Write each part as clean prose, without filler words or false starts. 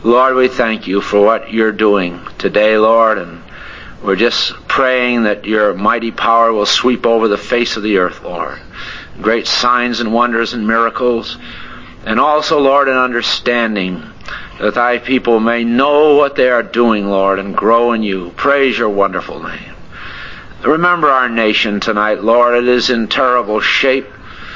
Lord, we thank you for what you're doing today, Lord, and we're just praying that your mighty power will sweep over the face of the earth, Lord. Great signs and wonders and miracles. And also, Lord, an understanding that thy people may know what they are doing, Lord, and grow in you. Praise your wonderful name. Remember our nation tonight, Lord. It is in terrible shape.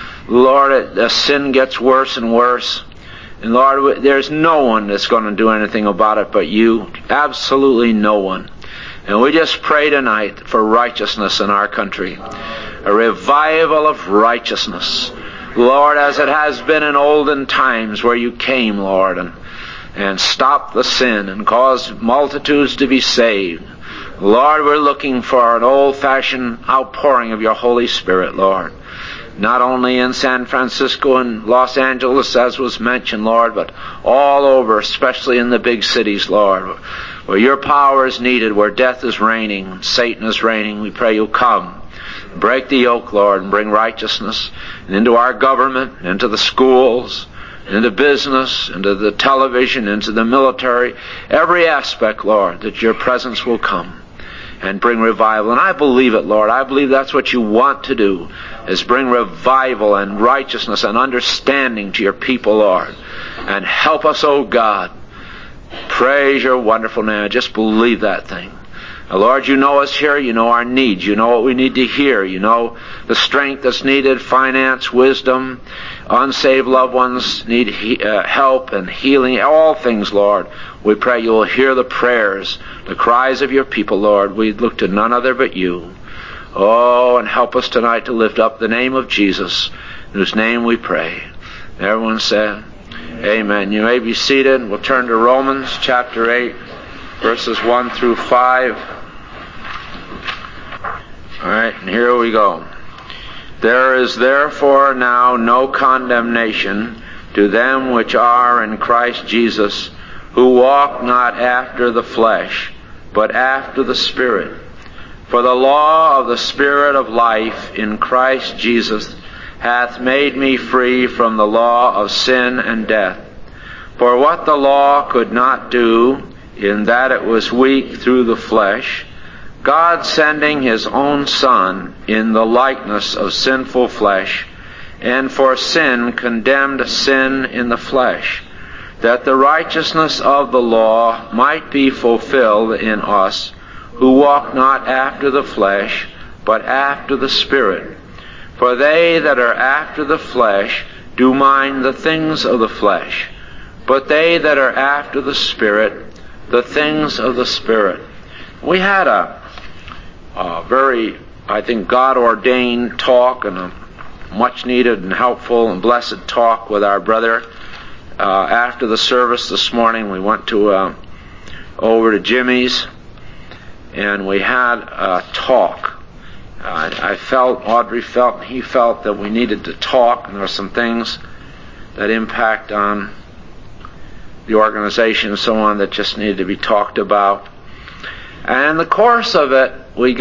Lord, the sin gets worse and worse. And Lord, there's no one that's going to do anything about it but you. Absolutely no one. And we just pray tonight for righteousness in our country. A revival of righteousness. Lord, as it has been in olden times where you came, Lord, and stopped the sin and caused multitudes to be saved. Lord, we're looking for an old-fashioned outpouring of your Holy Spirit, Lord. Not only in San Francisco and Los Angeles, as was mentioned, Lord, but all over, especially in the big cities, Lord, where your power is needed, where death is reigning, Satan is reigning. We pray you'll come. Break the yoke, Lord, and bring righteousness into our government, into the schools, into business, into the television, into the military, every aspect, Lord, that your presence will come and bring revival. And I believe it, Lord. I believe that's what you want to do, is bring revival and righteousness and understanding to your people, Lord. And help us, oh God. Praise your wonderful name. I just believe that thing. Now, Lord, you know us here. You know our needs. You know what we need to hear. You know the strength that's needed, finance, wisdom. Unsaved loved ones need help and healing. All things, Lord. We pray you will hear the prayers, the cries of your people, Lord. We look to none other but you. Oh, and help us tonight to lift up the name of Jesus, in whose name we pray. Everyone said, amen. You may be seated. We'll turn to Romans chapter 8, verses 1 through 5. All right, and here we go. There is therefore now no condemnation to them which are in Christ Jesus, who walk not after the flesh, but after the Spirit. For the law of the Spirit of life in Christ Jesus hath made me free from the law of sin and death. For what the law could not do, in that it was weak through the flesh, God sending his own Son in the likeness of sinful flesh, and for sin condemned sin in the flesh, that the righteousness of the law might be fulfilled in us, who walk not after the flesh, but after the Spirit. For they that are after the flesh do mind the things of the flesh, but they that are after the Spirit, the things of the Spirit. We had a very, I think, God-ordained talk, and a much-needed and helpful and blessed talk with our brother. After the service this morning, we went to over to Jimmy's, and we had a talk. I felt, Audrey felt, and he felt that we needed to talk, and there were some things that impact on the organization and so on that just needed to be talked about. And in the course of it,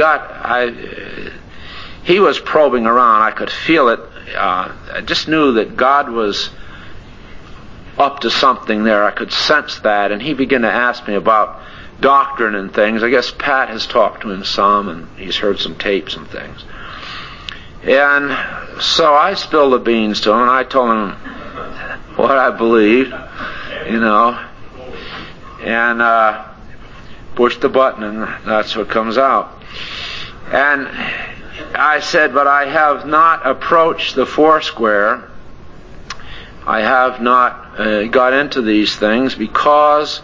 he was probing around. I could feel it. I just knew that God was up to something there. I could sense that. And he began to ask me about doctrine and things. I guess Pat has talked to him some, and he's heard some tapes and things. And so I spilled the beans to him, and I told him what I believed, and push the button, and that's what comes out. And I said, but I have not approached the Foursquare. I have not got into these things because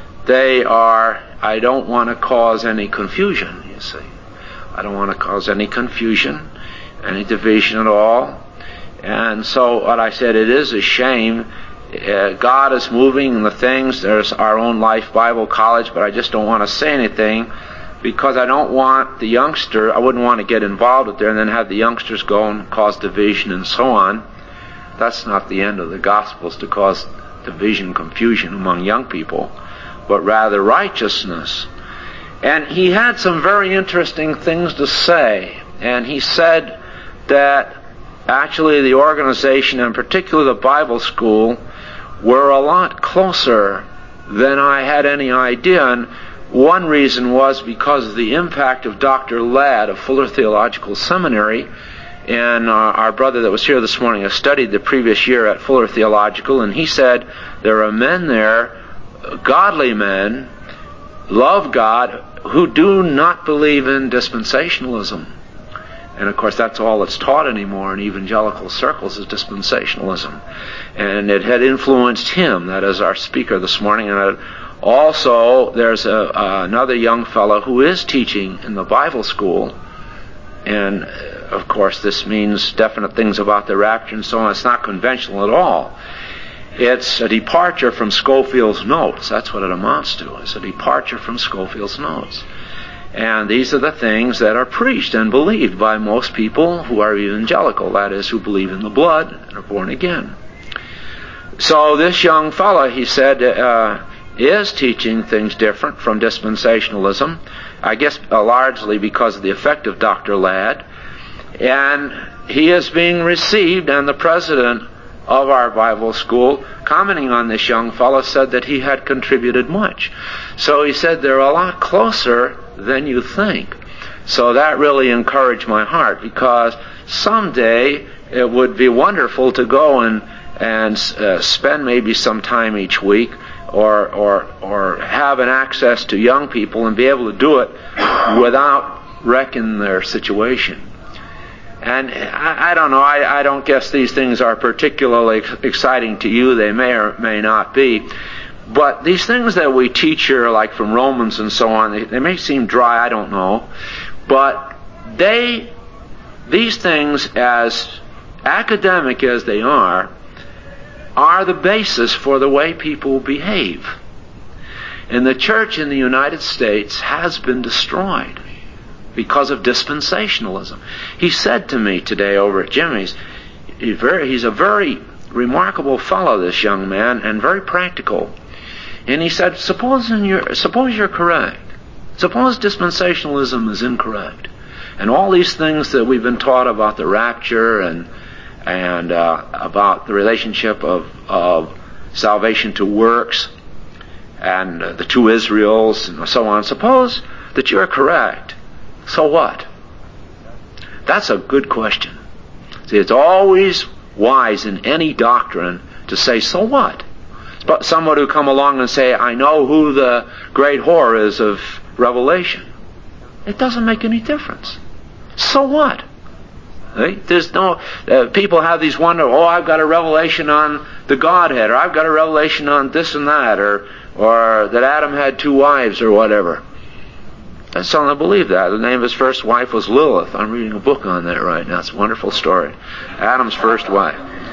I don't want to cause any confusion, you see. I don't want to cause any confusion, any division at all. And so what I said, it is a shame. God is moving in the things. There's our own Life Bible College, but I just don't want to say anything because I don't want I wouldn't want to get involved with there and then have the youngsters go and cause division and so on. That's not the end of the gospel, is to cause division, confusion among young people, but rather righteousness. And he had some very interesting things to say. And he said that actually the organization, and particularly the Bible school, were a lot closer than I had any idea. And one reason was because of the impact of Dr. Ladd of Fuller Theological Seminary. And our brother that was here this morning has studied the previous year at Fuller Theological, and he said there are men there, godly men, love God, who do not believe in dispensationalism. And of course that's all that's taught anymore in evangelical circles is dispensationalism. And it had influenced him, that is our speaker this morning. And also there's another young fellow who is teaching in the Bible school. And of course this means definite things about the rapture and so on. It's not conventional at all. It's a departure from Scofield's notes. That's what it amounts to. It's a departure from Scofield's notes. And these are the things that are preached and believed by most people who are evangelical, that is, who believe in the blood and are born again. So this young fellow, he said, is teaching things different from dispensationalism, I guess largely because of the effect of Dr. Ladd. And he is being received, and the president of our Bible school, commenting on this young fellow, said that he had contributed much. So he said they're a lot closer than you think. So that really encouraged my heart, because someday it would be wonderful to go and spend maybe some time each week or have an access to young people and be able to do it without wrecking their situation. And I don't know, I don't guess these things are particularly exciting to you. They may or may not be. But these things that we teach here, like from Romans and so on, they may seem dry, I don't know. But these things, as academic as they are the basis for the way people behave. And the church in the United States has been destroyed because of dispensationalism. He said to me today over at Jimmy's, he's a very remarkable fellow, this young man, and very practical. And he said, suppose you're correct. Suppose dispensationalism is incorrect. And all these things that we've been taught about the rapture and about the relationship of salvation to works and the two Israels and so on. Suppose that you're correct. So what? That's a good question. See, it's always wise in any doctrine to say, so what? But someone who come along and say, I know who the great whore is of Revelation. It doesn't make any difference. So what? There's no, people have these wonder, I've got a revelation on the Godhead, or I've got a revelation on this and that, or that Adam had two wives, or whatever. And some believe that. The name of his first wife was Lilith. I'm reading a book on that right now. It's a wonderful story. Adam's first wife.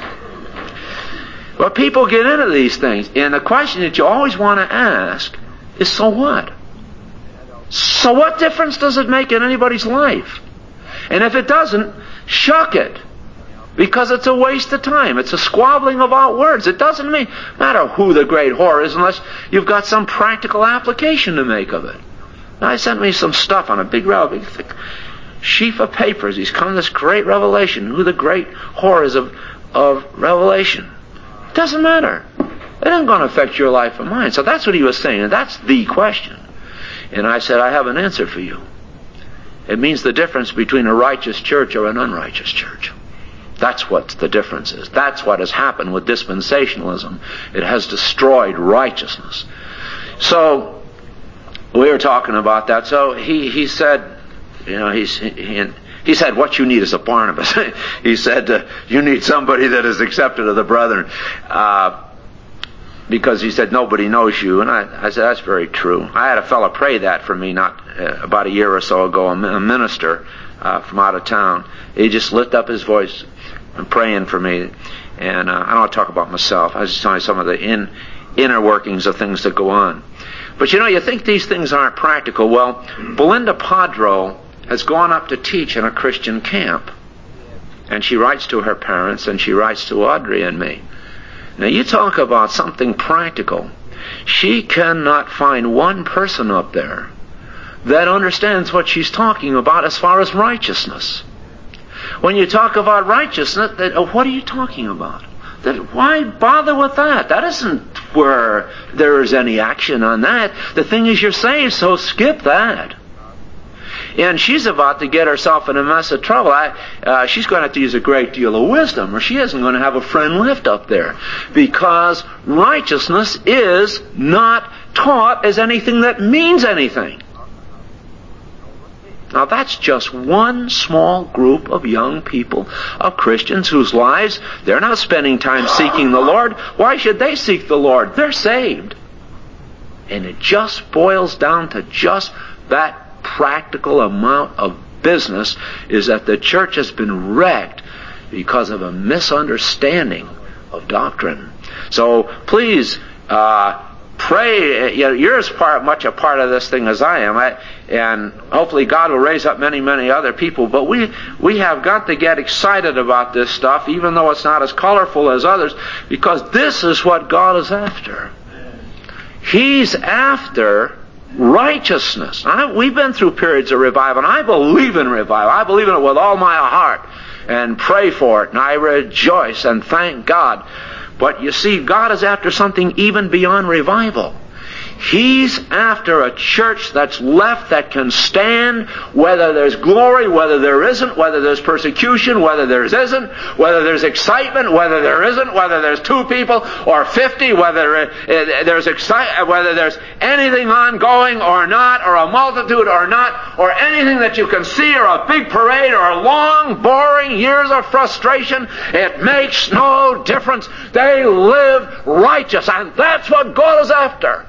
But people get into these things. And the question that you always want to ask is, so what? So what difference does it make in anybody's life? And if it doesn't, shuck it. Because it's a waste of time. It's a squabbling about words. It doesn't matter who the great whore is unless you've got some practical application to make of it. Now, he sent me some stuff on a big thick sheaf of papers. He's come this great revelation, who the great whore is of Revelation. It doesn't matter. It isn't going to affect your life or mine. So that's what he was saying, and that's the question. And I said, I have an answer for you. It means the difference between a righteous church or an unrighteous church. That's what the difference is. That's what has happened with dispensationalism. It has destroyed righteousness. So we were talking about that. So he said, he said, what you need is a Barnabas. He said, you need somebody that is accepted of the brethren. Because he said, nobody knows you. And I said, that's very true. I had a fellow pray that for me about a year or so ago, a minister from out of town. He just lifted up his voice and praying for me. And I don't want to talk about myself. I was just telling you some of the inner workings of things that go on. But you think these things aren't practical. Well, Belinda Padro has gone up to teach in a Christian camp. And she writes to her parents, and she writes to Audrey and me. Now, you talk about something practical. She cannot find one person up there that understands what she's talking about as far as righteousness. When you talk about righteousness, what are you talking about? Why bother with that? That isn't where there is any action on that. The thing is, you're saved, so skip that. And she's about to get herself in a mess of trouble. She's going to have to use a great deal of wisdom, or she isn't going to have a friend left up there. Because righteousness is not taught as anything that means anything. Now that's just one small group of young people, of Christians whose lives, they're not spending time seeking the Lord. Why should they seek the Lord? They're saved. And it just boils down to just that practical amount of business, is that the church has been wrecked because of a misunderstanding of doctrine. So please pray. You're as much a part of this thing as I am, and hopefully God will raise up many, many other people. But we have got to get excited about this stuff, even though it's not as colorful as others, because this is what God is after. He's after righteousness. We've been through periods of revival, and I believe in revival. I believe in it with all my heart, and pray for it, and I rejoice and thank God. But you see, God is after something even beyond revival. He's after a church that's left that can stand whether there's glory, whether there isn't, whether there's persecution, whether there isn't, whether there's excitement, whether there isn't, whether there's 2 people or 50, whether whether there's anything ongoing or not, or a multitude or not, or anything that you can see, or a big parade, or a long, boring years of frustration. It makes no difference. They live righteous, and that's what God is after.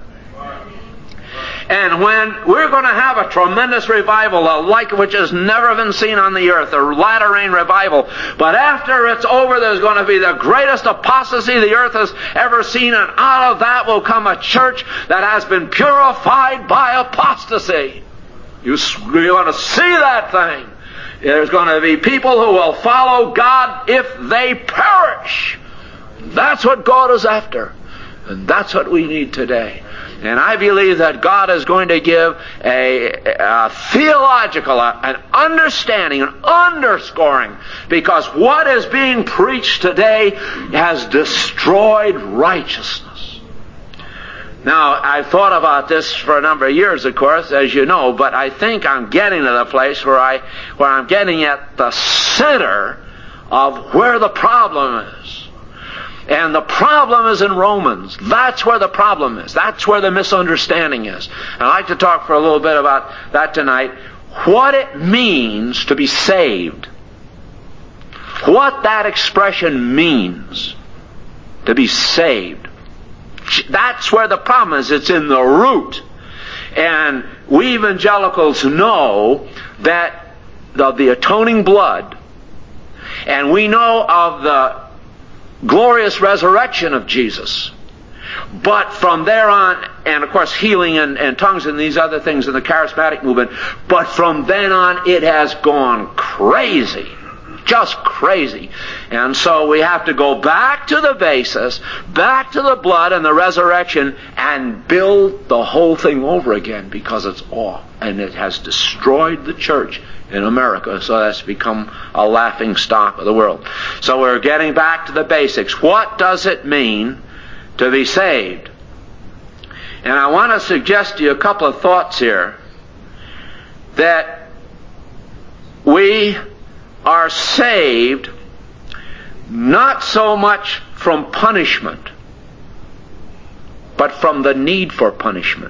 And when we're going to have a tremendous revival, the like which has never been seen on the earth, a latter rain revival, but after it's over, there's going to be the greatest apostasy the earth has ever seen, and out of that will come a church that has been purified by apostasy. You're going to see that thing. There's going to be people who will follow God if they perish. That's what God is after. And that's what we need today. And I believe that God is going to give a theological, an understanding, an underscoring, because what is being preached today has destroyed righteousness. Now, I've thought about this for a number of years, of course, as you know, but I think I'm getting to the place where I'm getting at the center of where the problem is. And the problem is in Romans. That's where the problem is. That's where the misunderstanding is. And I'd like to talk for a little bit about that tonight. What it means to be saved. What that expression means. To be saved. That's where the problem is. It's in the root. And we evangelicals know that of the atoning blood. And we know of the glorious resurrection of Jesus. But from there on, and of course healing and tongues and these other things in the charismatic movement, but from then on it has gone crazy. Just crazy. And so we have to go back to the basis, back to the blood and the resurrection, and build the whole thing over again, because it's off. And it has destroyed the church in America, so that's become a laughing stock of the world. So we're getting back to the basics. What does it mean to be saved? And I want to suggest to you a couple of thoughts here. That we are saved not so much from punishment, but from the need for punishment.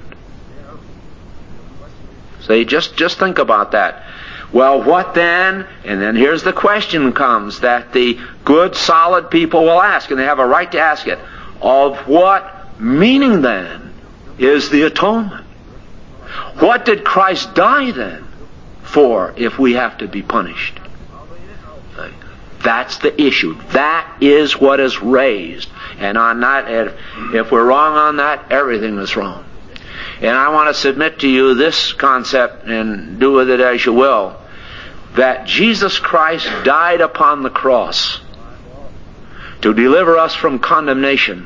So just think about that. Well, what then? And then here's the question comes that the good, solid people will ask, and they have a right to ask it. Of what meaning then is the atonement? What did Christ die then for if we have to be punished? That's the issue. That is what is raised. And on that, if we're wrong on that, everything is wrong. And I want to submit to you this concept, and do with it as you will, that Jesus Christ died upon the cross to deliver us from condemnation,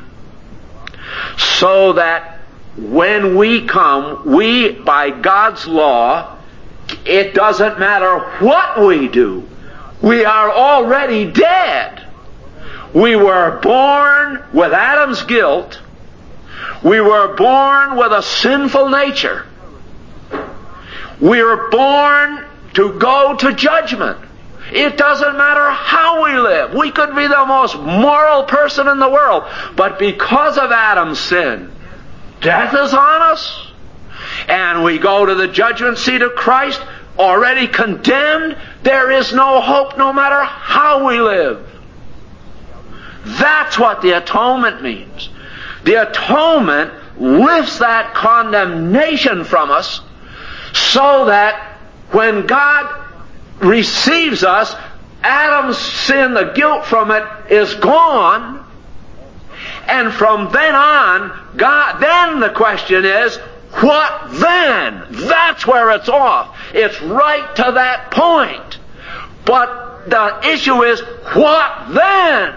so that when we come, we, by God's law, it doesn't matter what we do, we are already dead. We were born with Adam's guilt. We were born with a sinful nature. We were born to go to judgment. It doesn't matter how we live. We could be the most moral person in the world. But because of Adam's sin, death is on us. And we go to the judgment seat of Christ, already condemned. There is no hope no matter how we live. That's what the atonement means. The atonement lifts that condemnation from us so that when God receives us, Adam's sin, the guilt from it, is gone. And from then on, then the question is, what then? That's where it's off. It's right to that point. But the issue is, what then?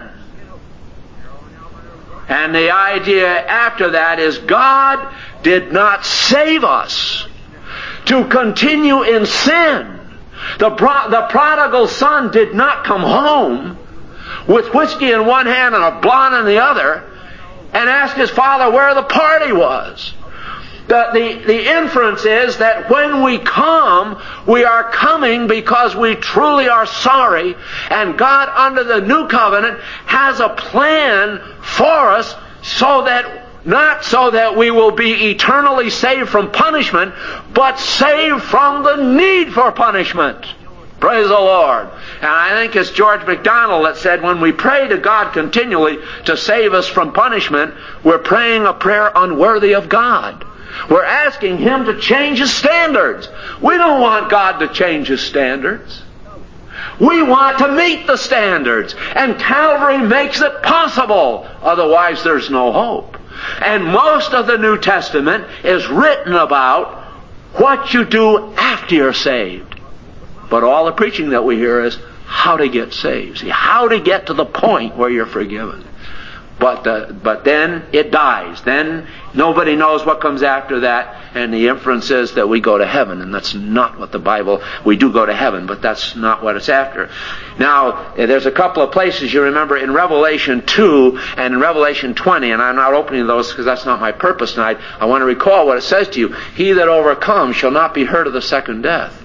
And the idea after that is God did not save us to continue in sin. The prodigal son did not come home with whiskey in one hand and a blonde in the other and ask his father where the party was. The inference is that when we come, we are coming because we truly are sorry, and God under the new covenant has a plan for us not so that we will be eternally saved from punishment, but saved from the need for punishment. Praise the Lord. And I think it's George MacDonald that said when we pray to God continually to save us from punishment, we're praying a prayer unworthy of God. We're asking Him to change His standards. We don't want God to change His standards. We want to meet the standards. And Calvary makes it possible. Otherwise there's no hope. And most of the New Testament is written about what you do after you're saved. But all the preaching that we hear is how to get saved. See, how to get to the point where you're forgiven. But then it dies. Then nobody knows what comes after that, and the inference is that we go to heaven, and that's not what the Bible... We do go to heaven, but that's not what it's after. Now, there's a couple of places you remember in Revelation 2 and in Revelation 20, and I'm not opening those because that's not my purpose tonight. I want to recall what it says to you. He that overcomes shall not be hurt of the second death.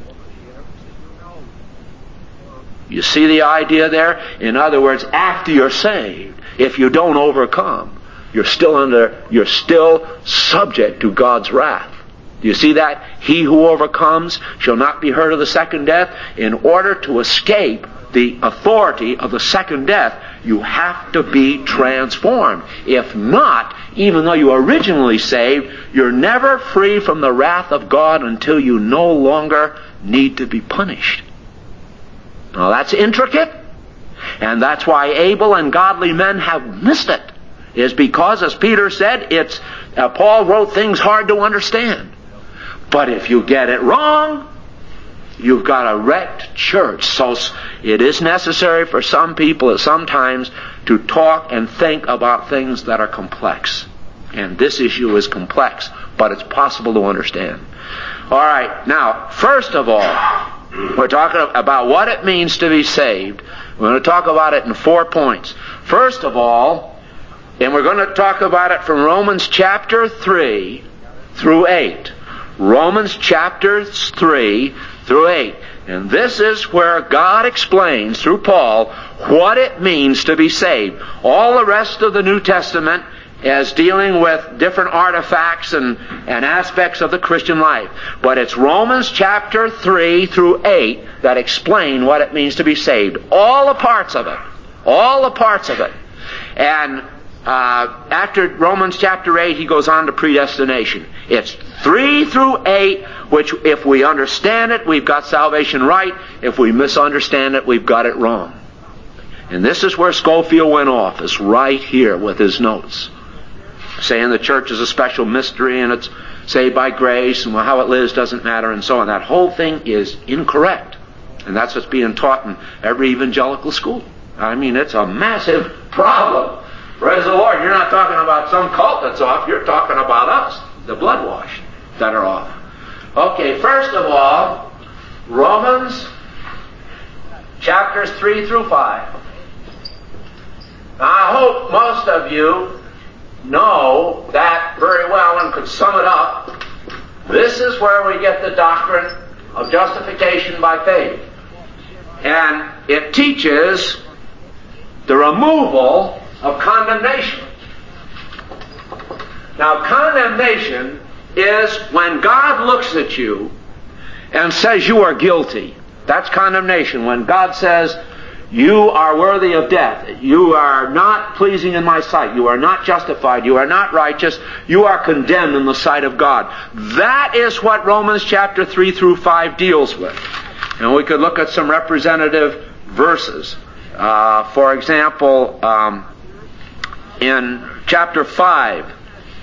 You see the idea there? In other words, after you're saved, if you don't overcome, you're still subject to God's wrath. Do you see that? He who overcomes shall not be hurt of the second death. In order to escape the authority of the second death, you have to be transformed. If not, even though you are originally saved, you're never free from the wrath of God until you no longer need to be punished. Now that's intricate, and that's why able and godly men have missed it. Is because, as Peter said, Paul wrote things hard to understand. But if you get it wrong, you've got a wrecked church. So it is necessary for some people at some times to talk and think about things that are complex. And this issue is complex, but it's possible to understand. All right, now, first of all, we're talking about what it means to be saved. We're going to talk about it in 4 points. First of all, and we're going to talk about it from Romans chapter 3 through 8. Romans chapter 3 through 8. And this is where God explains through Paul what it means to be saved. All the rest of the New Testament as dealing with different artifacts and aspects of the Christian life. But it's Romans chapter 3 through 8 that explain what it means to be saved. All the parts of it. All the parts of it. And after Romans chapter 8, he goes on to predestination. It's 3 through 8, which if we understand it, we've got salvation right. If we misunderstand it, we've got it wrong. And this is where Scofield went off. It's right here with his notes. Saying the church is a special mystery and it's saved by grace and how it lives doesn't matter and so on. That whole thing is incorrect. And that's what's being taught in every evangelical school. I mean, it's a massive problem. Praise the Lord. You're not talking about some cult that's off. You're talking about us, the blood washed, that are off. Okay, first of all, Romans chapters 3 through 5. I hope most of you know that very well and could sum it up. This is where we get the doctrine of justification by faith. And it teaches the removal of condemnation. Now, condemnation is when God looks at you and says you are guilty. That's condemnation. When God says, you are worthy of death. You are not pleasing in my sight. You are not justified. You are not righteous. You are condemned in the sight of God. That is what Romans chapter 3 through 5 deals with. And we could look at some representative verses. For example, in chapter 5,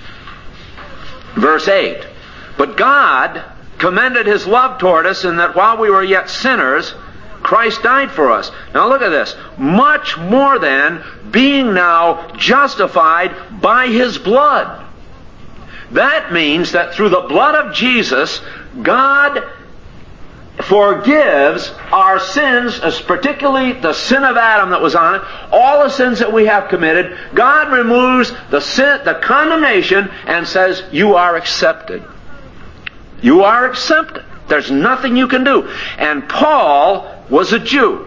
verse 8. But God commended His love toward us in that while we were yet sinners, Christ died for us. Now look at this. Much more than being now justified by His blood. That means that through the blood of Jesus, God forgives our sins, particularly the sin of Adam that was on it, all the sins that we have committed. God removes the sin, the condemnation, and says, you are accepted. You are accepted. There's nothing you can do. And Paul was a Jew.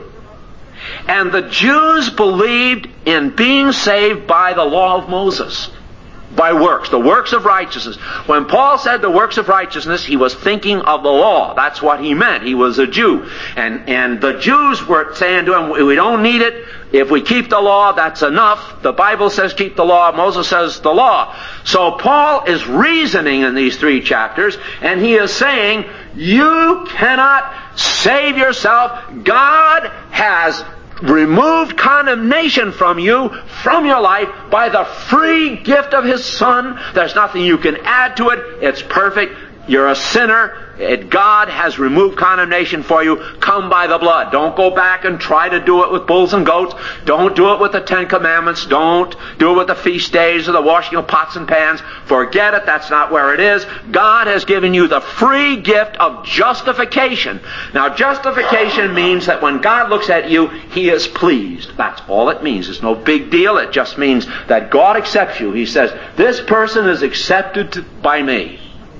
And the Jews believed in being saved by the law of Moses. By works, the works of righteousness. When Paul said the works of righteousness, he was thinking of the law. That's what he meant. He was a Jew. And the Jews were saying to him, we don't need it. If we keep the law, that's enough. The Bible says keep the law. Moses says the law. So Paul is reasoning in these 3 chapters, and he is saying, you cannot save yourself. God has removed condemnation from you, from your life, by the free gift of His Son. There's nothing you can add to it. It's perfect. You're a sinner. God has removed condemnation for you. Come by the blood. Don't go back and try to do it with bulls and goats. Don't do it with the 10 Commandments. Don't do it with the feast days or the washing of pots and pans. Forget it. That's not where it is. God has given you the free gift of justification. Now, justification means that when God looks at you, He is pleased. That's all it means. It's no big deal. It just means that God accepts you. He says, this person is accepted by me.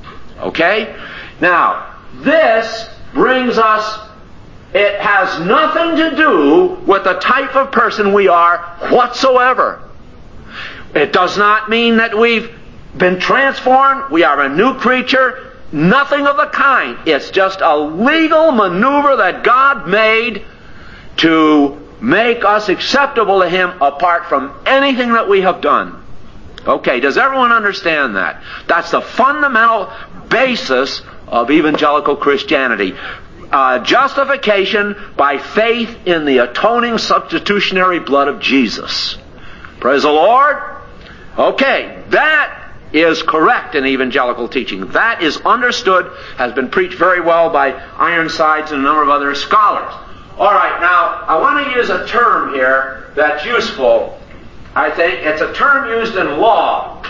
Okay? Now, this brings us, it has nothing to do with the type of person we are whatsoever. It does not mean that we've been transformed, we are a new creature, nothing of the kind. It's just a legal maneuver that God made to make us acceptable to Him apart from anything that we have done. Okay, does everyone understand that? That's the fundamental basis of evangelical Christianity. Justification by faith in the atoning substitutionary blood of Jesus. Praise the Lord. Okay, that is correct in evangelical teaching. That is understood, has been preached very well by Ironsides and a number of other scholars. All right, now I want to use a term here that's useful. I think it's a term used in law.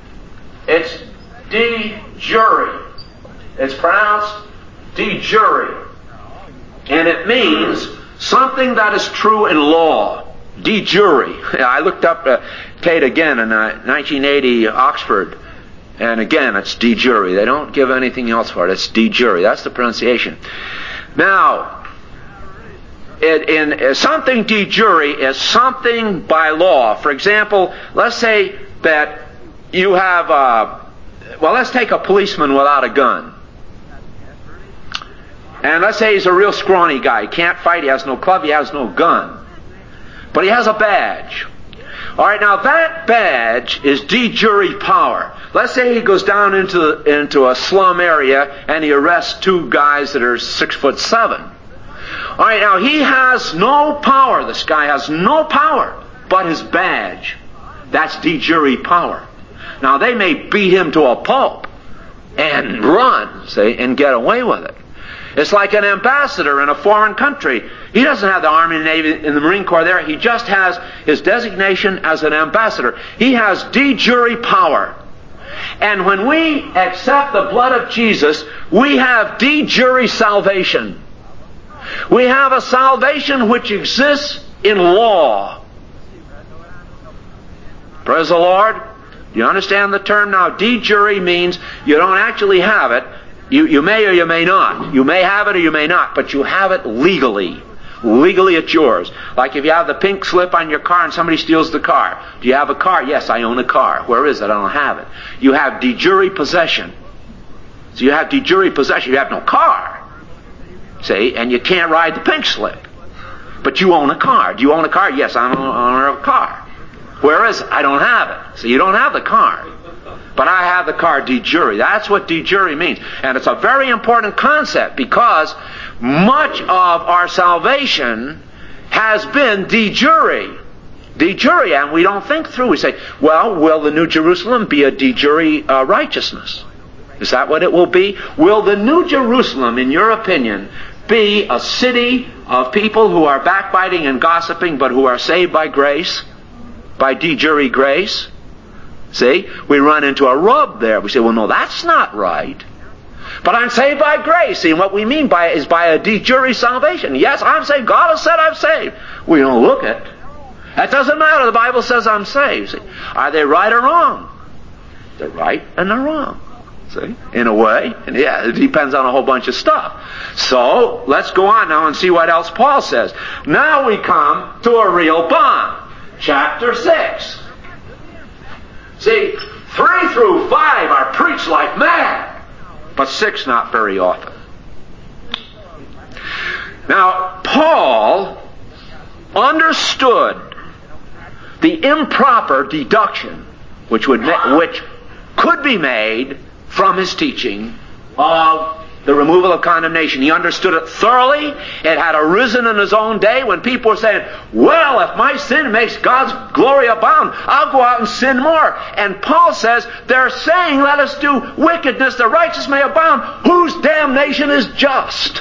It's de jure. It's pronounced de jure. And it means something that is true in law. De jure. I looked up Tate again in 1980 Oxford. And again, it's de jure. They don't give anything else for it. It's de jure. That's the pronunciation. Now, something de jure is something by law. For example, let's say that you have, let's take a policeman without a gun. And let's say he's a real scrawny guy. He can't fight, he has no club, he has no gun. But he has a badge. All right, now that badge is de jure power. Let's say he goes down into a slum area and he arrests 2 guys that are 6'7". All right, now he has no power. This guy has no power but his badge. That's de jure power. Now they may beat him to a pulp and run, see, and get away with it. It's like an ambassador in a foreign country. He doesn't have the Army and Navy and the Marine Corps there. He just has his designation as an ambassador. He has de jure power. And when we accept the blood of Jesus, we have de jure salvation. We have a salvation which exists in law. Praise the Lord. You understand the term now? De jure means you don't actually have it. You may or you may not. You may have it or you may not, but you have it legally. Legally it's yours. Like if you have the pink slip on your car and somebody steals the car. Do you have a car? Yes, I own a car. Where is it? I don't have it. You have de jure possession. So you have de jure possession. You have no car. See? And you can't ride the pink slip. But you own a car. Do you own a car? Yes, I'm an owner of a car. Where is it? I don't have it. So you don't have the car. But I have the car de jure. That's what de jure means. And it's a very important concept because much of our salvation has been de jure. De jure, and we don't think through. We say, well, will the New Jerusalem be a de jure righteousness? Is that what it will be? Will the New Jerusalem, in your opinion, be a city of people who are backbiting and gossiping but who are saved by grace? By de jure grace? See? We run into a rub there. We say, well, no, that's not right. But I'm saved by grace. See, and what we mean by it is by a de jure salvation. Yes, I'm saved. God has said I'm saved. We don't look it. That doesn't matter. The Bible says I'm saved. See? Are they right or wrong? They're right and they're wrong. See? In a way. And yeah, it depends on a whole bunch of stuff. So, let's go on now and see what else Paul says. Now we come to a real bond. Chapter 6. See, 3 through 5 are preached like mad, but 6 not very often. Now, Paul understood the improper deduction which could be made from his teaching of the removal of condemnation. He understood it thoroughly. It had arisen in his own day when people were saying, well, if my sin makes God's glory abound, I'll go out and sin more. And Paul says, they're saying, let us do wickedness, the righteous may abound, whose damnation is just.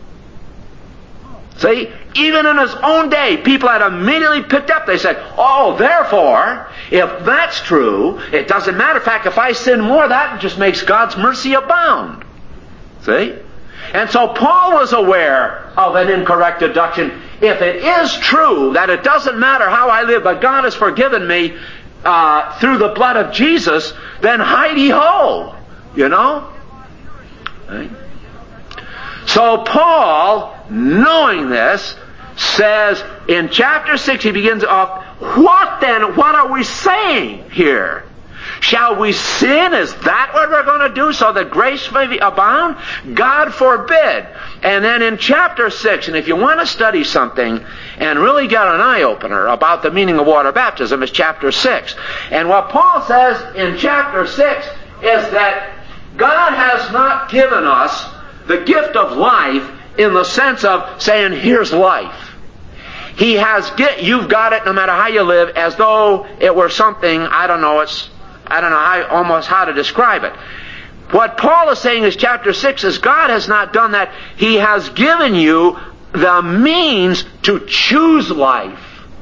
See, even in his own day, people had immediately picked up. They said, oh, therefore, if that's true, it doesn't matter. In fact, if I sin more, that just makes God's mercy abound. See? And so Paul was aware of an incorrect deduction. If it is true that it doesn't matter how I live, but God has forgiven me through the blood of Jesus, then hidey-ho! You know? Right? So Paul, knowing this, says in chapter 6, he begins off, what then? What are we saying here? Shall we sin? Is that what we're going to do so that grace may abound? God forbid. And then in chapter 6, and if you want to study something and really get an eye-opener about the meaning of water baptism, is chapter 6. And what Paul says in chapter 6 is that God has not given us the gift of life in the sense of saying, here's life. He has, you've got it no matter how you live, as though it were something, I don't know how to describe it. What Paul is saying is chapter 6 is God has not done that. He has given you the means to choose life.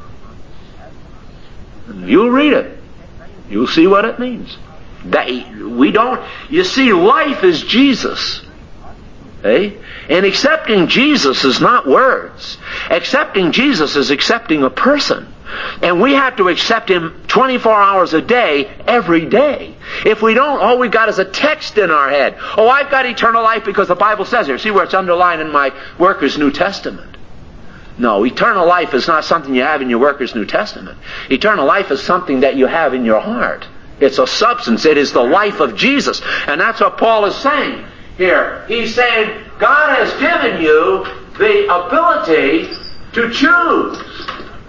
You'll read it. You'll see what it means. You see, life is Jesus. Eh? And accepting Jesus is not words. Accepting Jesus is accepting a person. And we have to accept Him 24 hours a day, every day. If we don't, all we've got is a text in our head. Oh, I've got eternal life because the Bible says here. See where it's underlined in my Workers' New Testament. No, eternal life is not something you have in your Workers' New Testament. Eternal life is something that you have in your heart. It's a substance. It is the life of Jesus. And that's what Paul is saying here. He's saying, God has given you the ability to choose.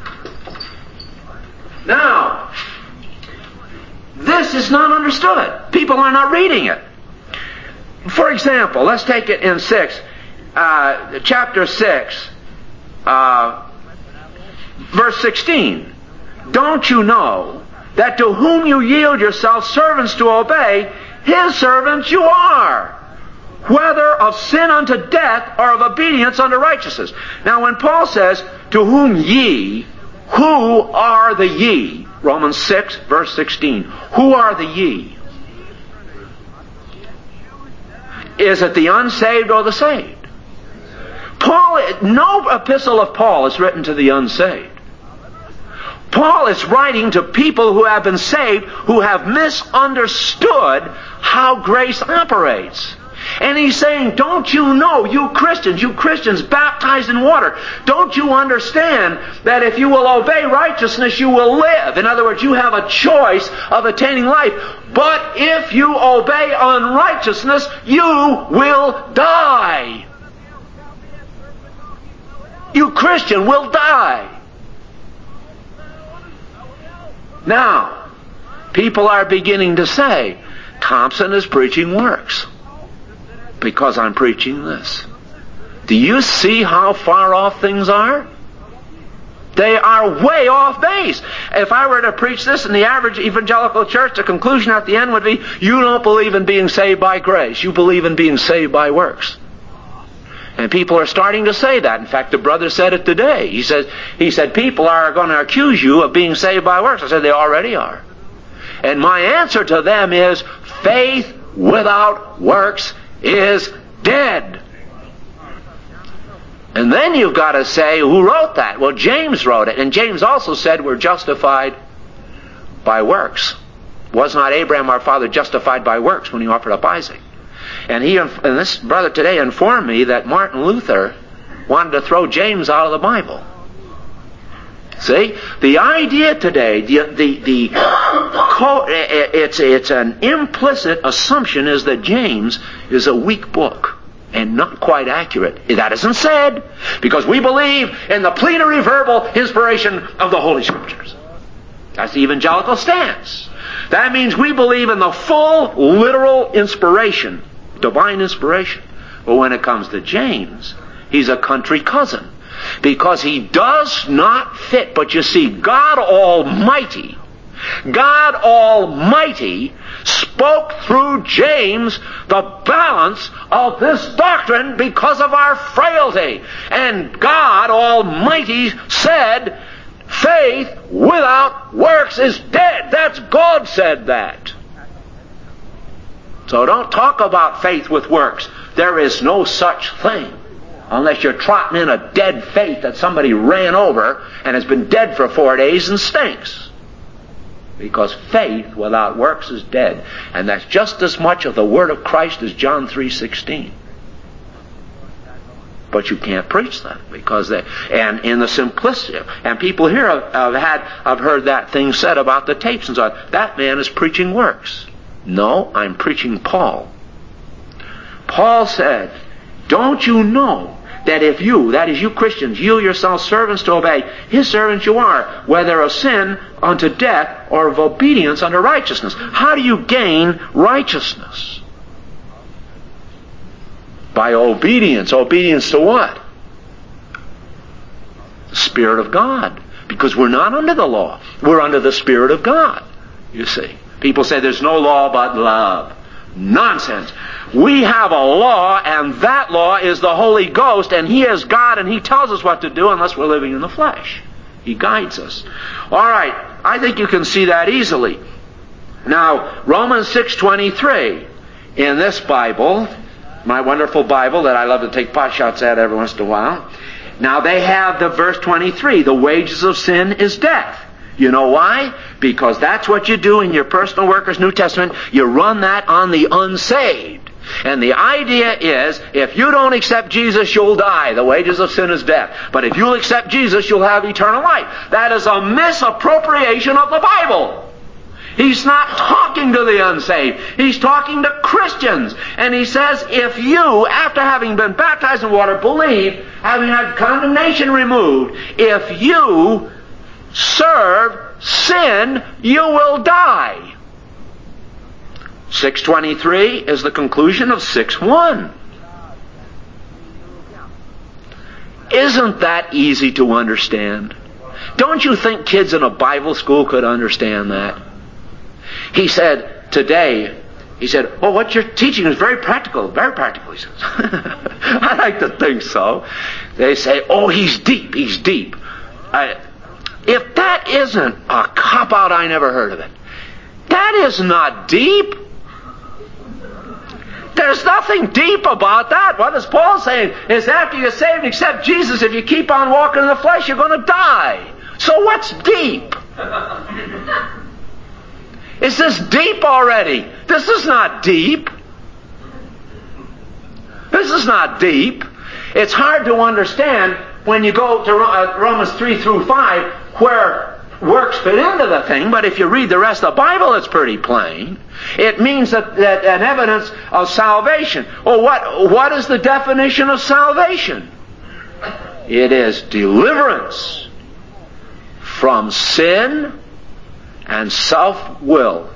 Now, this is not understood. People are not reading it. For example, let's take it in chapter 6, verse 16. Don't you know that to whom you yield yourselves servants to obey, His servants you are, whether of sin unto death or of obedience unto righteousness. Now when Paul says, to whom ye, who are the ye? Romans 6, verse 16. Who are the ye? Is it the unsaved or the saved? No epistle of Paul is written to the unsaved. Paul is writing to people who have been saved, who have misunderstood how grace operates. And he's saying, don't you know, you Christians baptized in water, don't you understand that if you will obey righteousness, you will live? In other words, you have a choice of attaining life. But if you obey unrighteousness, you will die. You Christian will die. Now, people are beginning to say, Thompson is preaching works because I'm preaching this. Do you see how far off things are? They are way off base. If I were to preach this in the average evangelical church, the conclusion at the end would be, you don't believe in being saved by grace. You believe in being saved by works. And people are starting to say that. In fact, the brother said it today. He said, people are going to accuse you of being saved by works. I said, they already are. And my answer to them is, faith without works is dead. And then you've got to say, who wrote that? Well, James wrote it. And James also said we're justified by works. Was not Abraham our father justified by works when he offered up Isaac? And this brother today informed me that Martin Luther wanted to throw James out of the Bible. See? The idea today, it's an implicit assumption is that James is a weak book and not quite accurate. That isn't said, because we believe in the plenary verbal inspiration of the Holy Scriptures. That's the evangelical stance. That means we believe in the full literal inspiration, divine inspiration. But when it comes to James, he's a country cousin, because he does not fit. But you see, God Almighty spoke through James the balance of this doctrine because of our frailty. And God Almighty said, faith without works is dead. That's God said that. So don't talk about faith with works. There is no such thing. Unless you're trotting in a dead faith that somebody ran over and has been dead for 4 days and stinks. Because faith without works is dead. And that's just as much of the Word of Christ as John 3:16. But you can't preach that because and in the simplicity, and people here have heard that thing said about the tapes and so on. That man is preaching works. No, I'm preaching Paul. Paul said, don't you know that if you, that is you Christians, yield yourselves servants to obey, his servants you are, whether of sin unto death or of obedience unto righteousness. How do you gain righteousness? By obedience. Obedience to what? The Spirit of God. Because we're not under the law. We're under the Spirit of God. You see. People say there's no law but love. Nonsense. We have a law, and that law is the Holy Ghost, and He is God, and He tells us what to do unless we're living in the flesh. He guides us. All right. I think you can see that easily. Now, Romans 6:23. In this Bible, my wonderful Bible that I love to take pot shots at every once in a while. Now they have the verse 23, the wages of sin is death. You know why? Because that's what you do in your Personal Workers New Testament. You run that on the unsaved. And the idea is, if you don't accept Jesus, you'll die. The wages of sin is death. But if you'll accept Jesus, you'll have eternal life. That is a misappropriation of the Bible. He's not talking to the unsaved. He's talking to Christians. And he says, if you, after having been baptized in water, believe, having had condemnation removed, if you serve sin, you will die. 6:23 is the conclusion of 6:1. Isn't that easy to understand? Don't you think kids in a Bible school could understand that? He said today, oh, what you're teaching is very practical, he says. I like to think so. They say, oh, he's deep. If that isn't a cop-out, I never heard of it. That is not deep. There's nothing deep about that. What is Paul saying is after you're saved and accept Jesus, if you keep on walking in the flesh, you're going to die. So what's deep? Is this deep already? This is not deep. This is not deep. It's hard to understand when you go to Romans 3 through 5 where works fit into the thing, but if you read the rest of the Bible, it's pretty plain. It means that an evidence of salvation. Well, what is the definition of salvation? It is deliverance from sin and self-will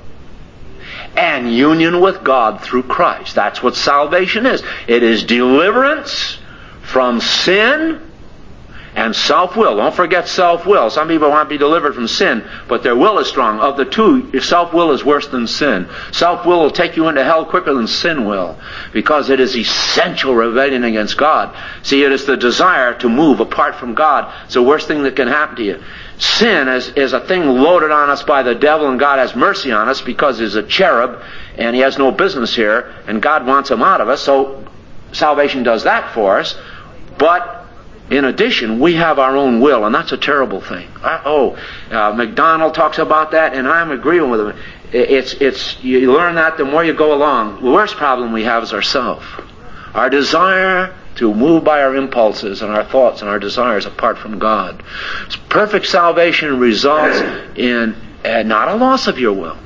and union with God through Christ. That's what salvation is. It is deliverance from sin and self-will. Don't forget self-will. Some people want to be delivered from sin, but their will is strong. Of the two, self-will is worse than sin. Self-will will take you into hell quicker than sin will, because it is essential rebellion against God. See, it is the desire to move apart from God. It's the worst thing that can happen to you. Sin is a thing loaded on us by the devil, and God has mercy on us because he's a cherub, and he has no business here, and God wants him out of us, so salvation does that for us. But in addition, we have our own will, and that's a terrible thing. MacDonald talks about that, and I'm agreeing with him. You learn that the more you go along. The worst problem we have is ourself. Our desire to move by our impulses and our thoughts and our desires apart from God. Perfect salvation results in not a loss of your will,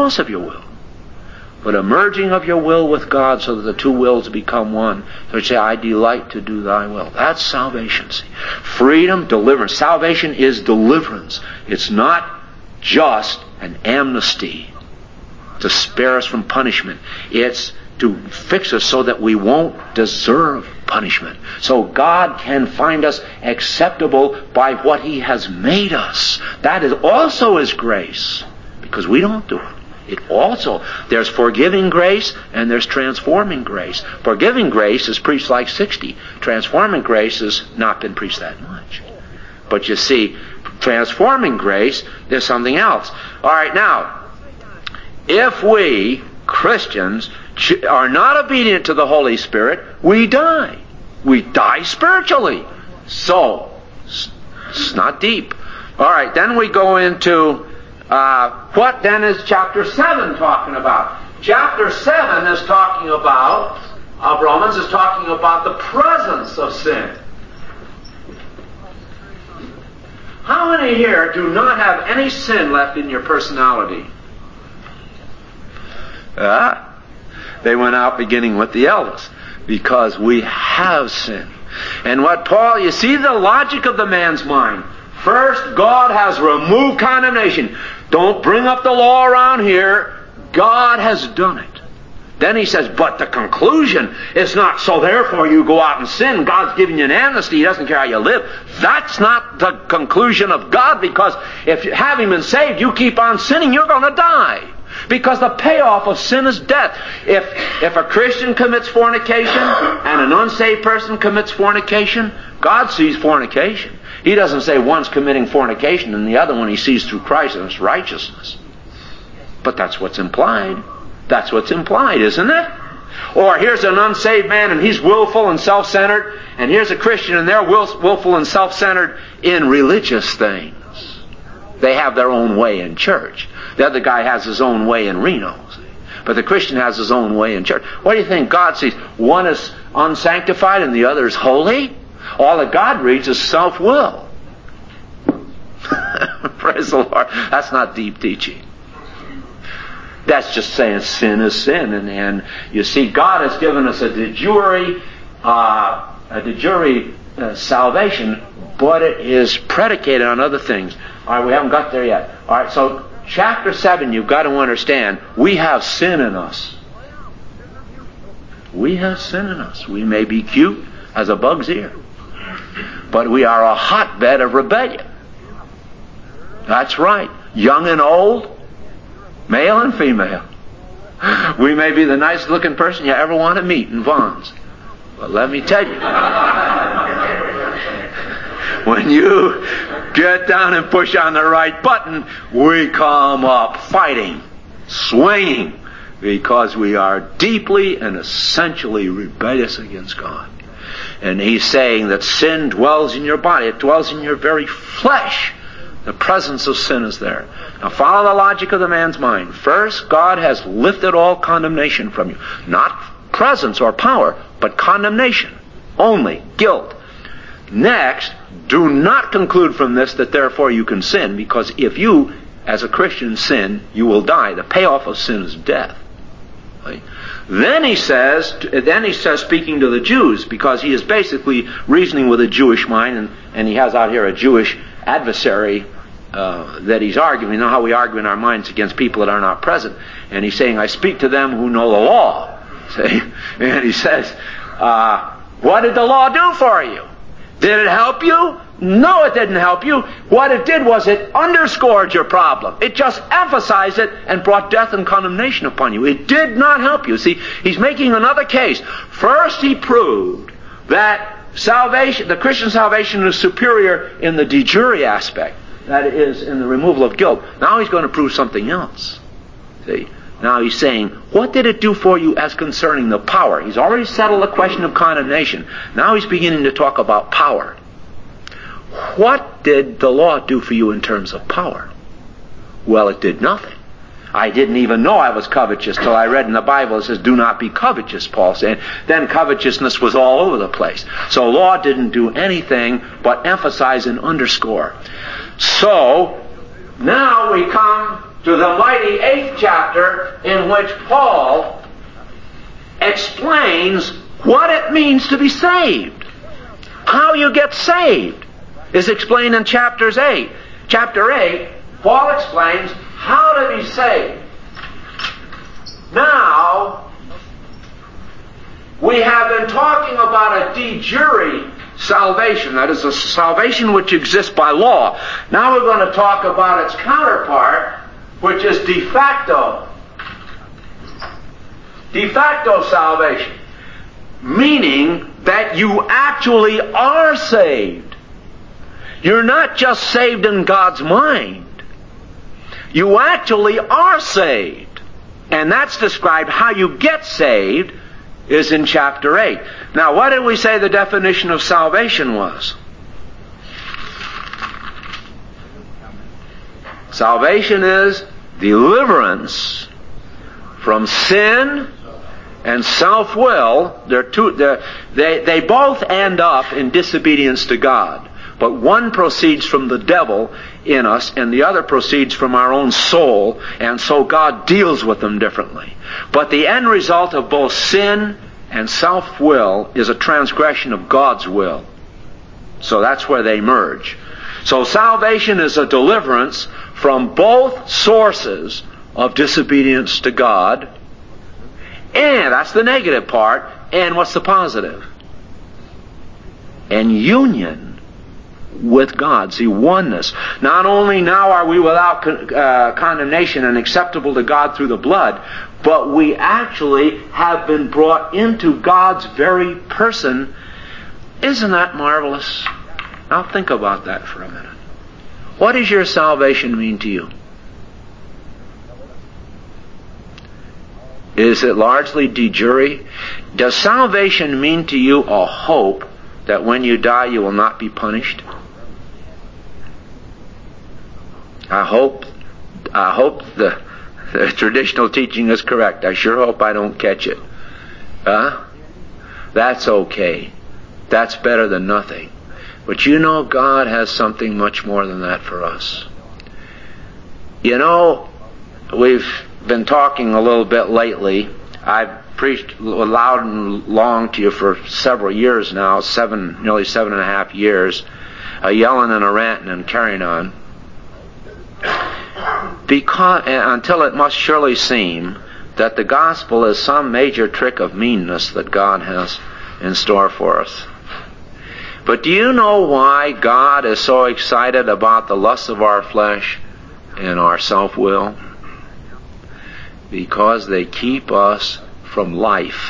but a merging of your will with God so that the two wills become one. So you say, I delight to do thy will. That's salvation. See? Freedom, deliverance. Salvation is deliverance. It's not just an amnesty to spare us from punishment. It's to fix us so that we won't deserve punishment. So God can find us acceptable by what He has made us. That is also His grace, because we don't do it. There's forgiving grace and there's transforming grace. Forgiving grace is preached like 60. Transforming grace has not been preached that much. But you see, transforming grace is something else. All right, now, if we, Christians, are not obedient to the Holy Spirit, we die. We die spiritually. So, it's not deep. All right, then we go into what then is chapter 7 talking about? Chapter 7 is talking about, Romans is talking about the presence of sin. How many here do not have any sin left in your personality? They went out beginning with the eldest, because we have sin. And what Paul, you see the logic of the man's mind. First, God has removed condemnation. Don't bring up the law around here. God has done it. Then he says, but the conclusion is not, so therefore you go out and sin. God's giving you an amnesty. He doesn't care how you live. That's not the conclusion of God, because if you having been saved, you keep on sinning, you're going to die. Because the payoff of sin is death. If a Christian commits fornication and an unsaved person commits fornication, God sees fornication. He doesn't say one's committing fornication and the other one He sees through Christ and His righteousness. But that's what's implied. That's what's implied, isn't it? Or here's an unsaved man and he's willful and self-centered, and here's a Christian and they're willful and self-centered in religious things. They have their own way in church. The other guy has his own way in Reno. But the Christian has his own way in church. What do you think God sees? One is unsanctified and the other is holy? All that God reads is self-will. Praise the Lord. That's not deep teaching. That's just saying sin is sin. And you see, God has given us a de jure salvation, but it is predicated on other things. All right, we haven't got there yet. All right, so chapter 7, you've got to understand, we have sin in us. We have sin in us. We may be cute as a bug's ear, but we are a hotbed of rebellion. That's right. Young and old, male and female. We may be the nicest looking person you ever want to meet in Vaughn's. But let me tell you, when you get down and push on the right button, we come up fighting, swinging, because we are deeply and essentially rebellious against God. And He's saying that sin dwells in your body. It dwells in your very flesh. The presence of sin is there. Now follow the logic of the man's mind. First, God has lifted all condemnation from you. Not presence or power, but condemnation. Only guilt. Next, do not conclude from this that therefore you can sin, because if you, as a Christian, sin, you will die. The payoff of sin is death. Right? Then he says, speaking to the Jews, because he is basically reasoning with a Jewish mind, and he has out here a Jewish adversary that he's arguing. You know how we argue in our minds against people that are not present. And he's saying, I speak to them who know the law. See? And he says, what did the law do for you? Did it help you? No, it didn't help you. What it did was it underscored your problem. It just emphasized it and brought death and condemnation upon you. It did not help you. See, he's making another case. First, he proved that salvation, the Christian salvation, is superior in the de jure aspect. That is, in the removal of guilt. Now he's going to prove something else. See? Now he's saying, what did it do for you as concerning the power? He's already settled the question of condemnation. Now he's beginning to talk about power. What did the law do for you in terms of power? Well, it did nothing. I didn't even know I was covetous till I read in the Bible it says, do not be covetous, Paul said. Then covetousness was all over the place. So law didn't do anything but emphasize and underscore. So, now we come to the mighty 8th chapter, in which Paul explains what it means to be saved. How you get saved is explained in chapters 8. Chapter 8, Paul explains how to be saved. Now, we have been talking about a de jure salvation. That is a salvation which exists by law. Now we're going to talk about its counterpart, which is de facto. De facto salvation. Meaning that you actually are saved. You're not just saved in God's mind. You actually are saved. And that's described, how you get saved is in chapter 8. Now, what did we say the definition of salvation was? Salvation is deliverance from sin and self-will. They both end up in disobedience to God. But one proceeds from the devil in us, and the other proceeds from our own soul, and so God deals with them differently. But the end result of both sin and self-will is a transgression of God's will. So that's where they merge. So salvation is a deliverance from both sources of disobedience to God, and that's the negative part, and what's the positive? And union with God. See, oneness. Not only now are we without condemnation and acceptable to God through the blood, but we actually have been brought into God's very person. Isn't that marvelous? Now think about that for a minute. What does your salvation mean to you? Is it largely de jure? Does salvation mean to you a hope that when you die you will not be punished? I hope the traditional teaching is correct. I sure hope I don't catch it. That's okay. That's better than nothing. But you know, God has something much more than that for us. You know, we've been talking a little bit lately. I've preached loud and long to you for several years now, nearly 7.5 years, yelling and ranting and carrying on. Until it must surely seem that the gospel is some major trick of meanness that God has in store for us. But do you know why God is so excited about the lusts of our flesh and our self-will? Because they keep us from life.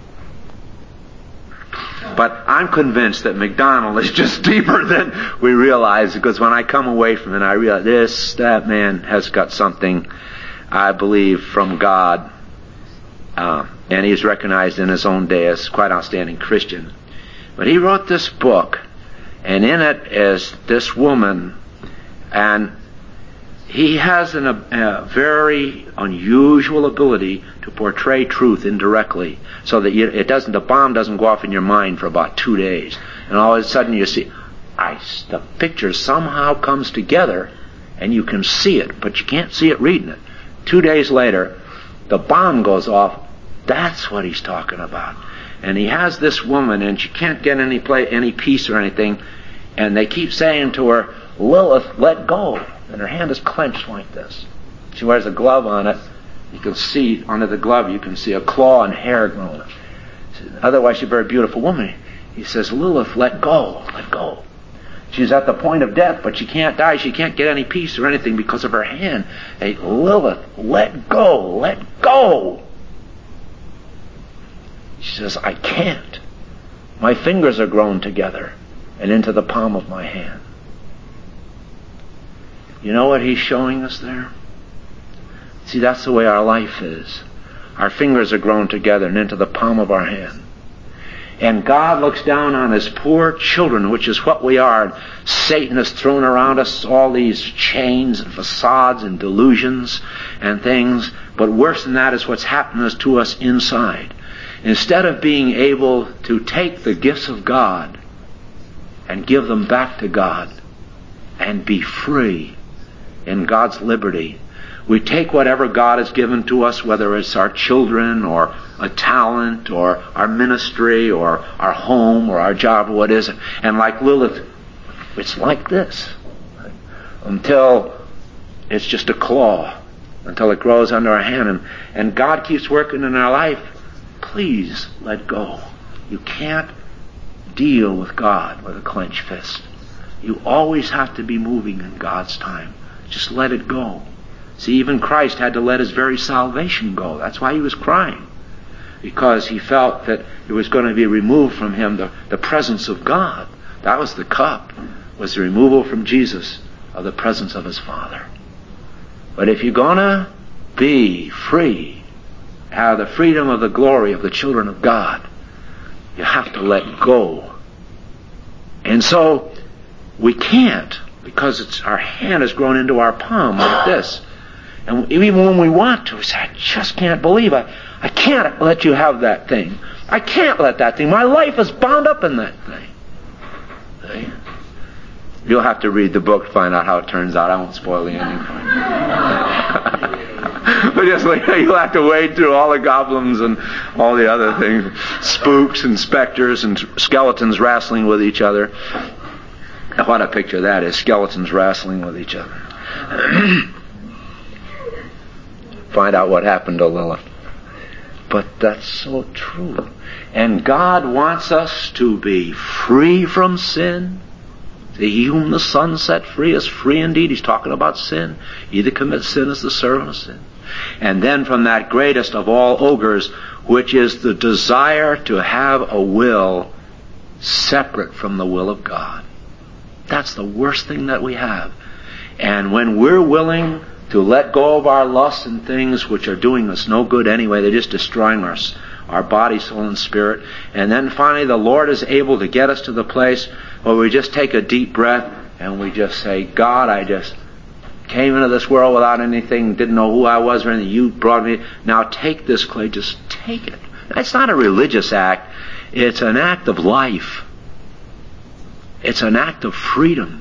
But I'm convinced that McDonald is just deeper than we realize, because when I come away from it, I realize that man has got something, I believe, from God. And he's recognized in his own day as quite outstanding Christian. But he wrote this book, and in it is this woman And he has a very unusual ability to portray truth indirectly, so that the bomb doesn't go off in your mind for about 2 days, and all of a sudden you see, the picture somehow comes together, and you can see it, but you can't see it reading it. 2 days later, the bomb goes off. That's what he's talking about. And he has this woman, and she can't get any peace or anything, and they keep saying to her, Lilith, let go. And her hand is clenched like this. She wears a glove on it. You can see, under the glove, you can see a claw and hair growing. Otherwise, she's a very beautiful woman. He says, Lilith, let go, let go. She's at the point of death, but she can't die. She can't get any peace or anything because of her hand. Hey, Lilith, let go, let go. She says, I can't. My fingers are grown together and into the palm of my hand. You know what he's showing us there? See, that's the way our life is. Our fingers are grown together and into the palm of our hand. And God looks down on his poor children, which is what we are. Satan has thrown around us all these chains and facades and delusions and things. But worse than that is what's happened to us inside. Instead of being able to take the gifts of God and give them back to God and be free in God's liberty, we take whatever God has given to us, whether it's our children or a talent or our ministry or our home or our job or what is it, and like Lilith, it's like this until it's just a claw, until it grows under our hand, and God keeps working in our life. Please let go. You can't deal with God with a clenched fist. You always have to be moving in God's time. Just let it go. See, even Christ had to let his very salvation go. That's why he was crying. Because he felt that it was going to be removed from him the presence of God. That was the cup, was the removal from Jesus of the presence of his Father. But if you're going to be free, have the freedom of the glory of the children of God, you have to let go. And so, we can't, because our hand has grown into our palm like this. And even when we want to, we say, I just can't believe I can't let you have that thing. I can't let that thing. My life is bound up in that thing. See? You'll have to read the book to find out how it turns out. I won't spoil the ending for you. But just like, you'll have to wade through all the goblins and all the other things, spooks and specters and skeletons wrestling with each other. What a picture that is, skeletons wrestling with each other. Find out what happened to Lilith. But that's so true. And God wants us to be free from sin. He whom the Son set free is free indeed. He's talking about sin. He that commits sin is the servant of sin. And then from that greatest of all ogres, which is the desire to have a will separate from the will of God. That's the worst thing that we have. And when we're willing to let go of our lusts and things which are doing us no good anyway, they're just destroying our body, soul, and spirit. And then finally the Lord is able to get us to the place where we just take a deep breath and we just say, God, I just came into this world without anything, didn't know who I was or anything. You brought me. Now take this clay, just take it. It's not a religious act. It's an act of life. It's an act of freedom.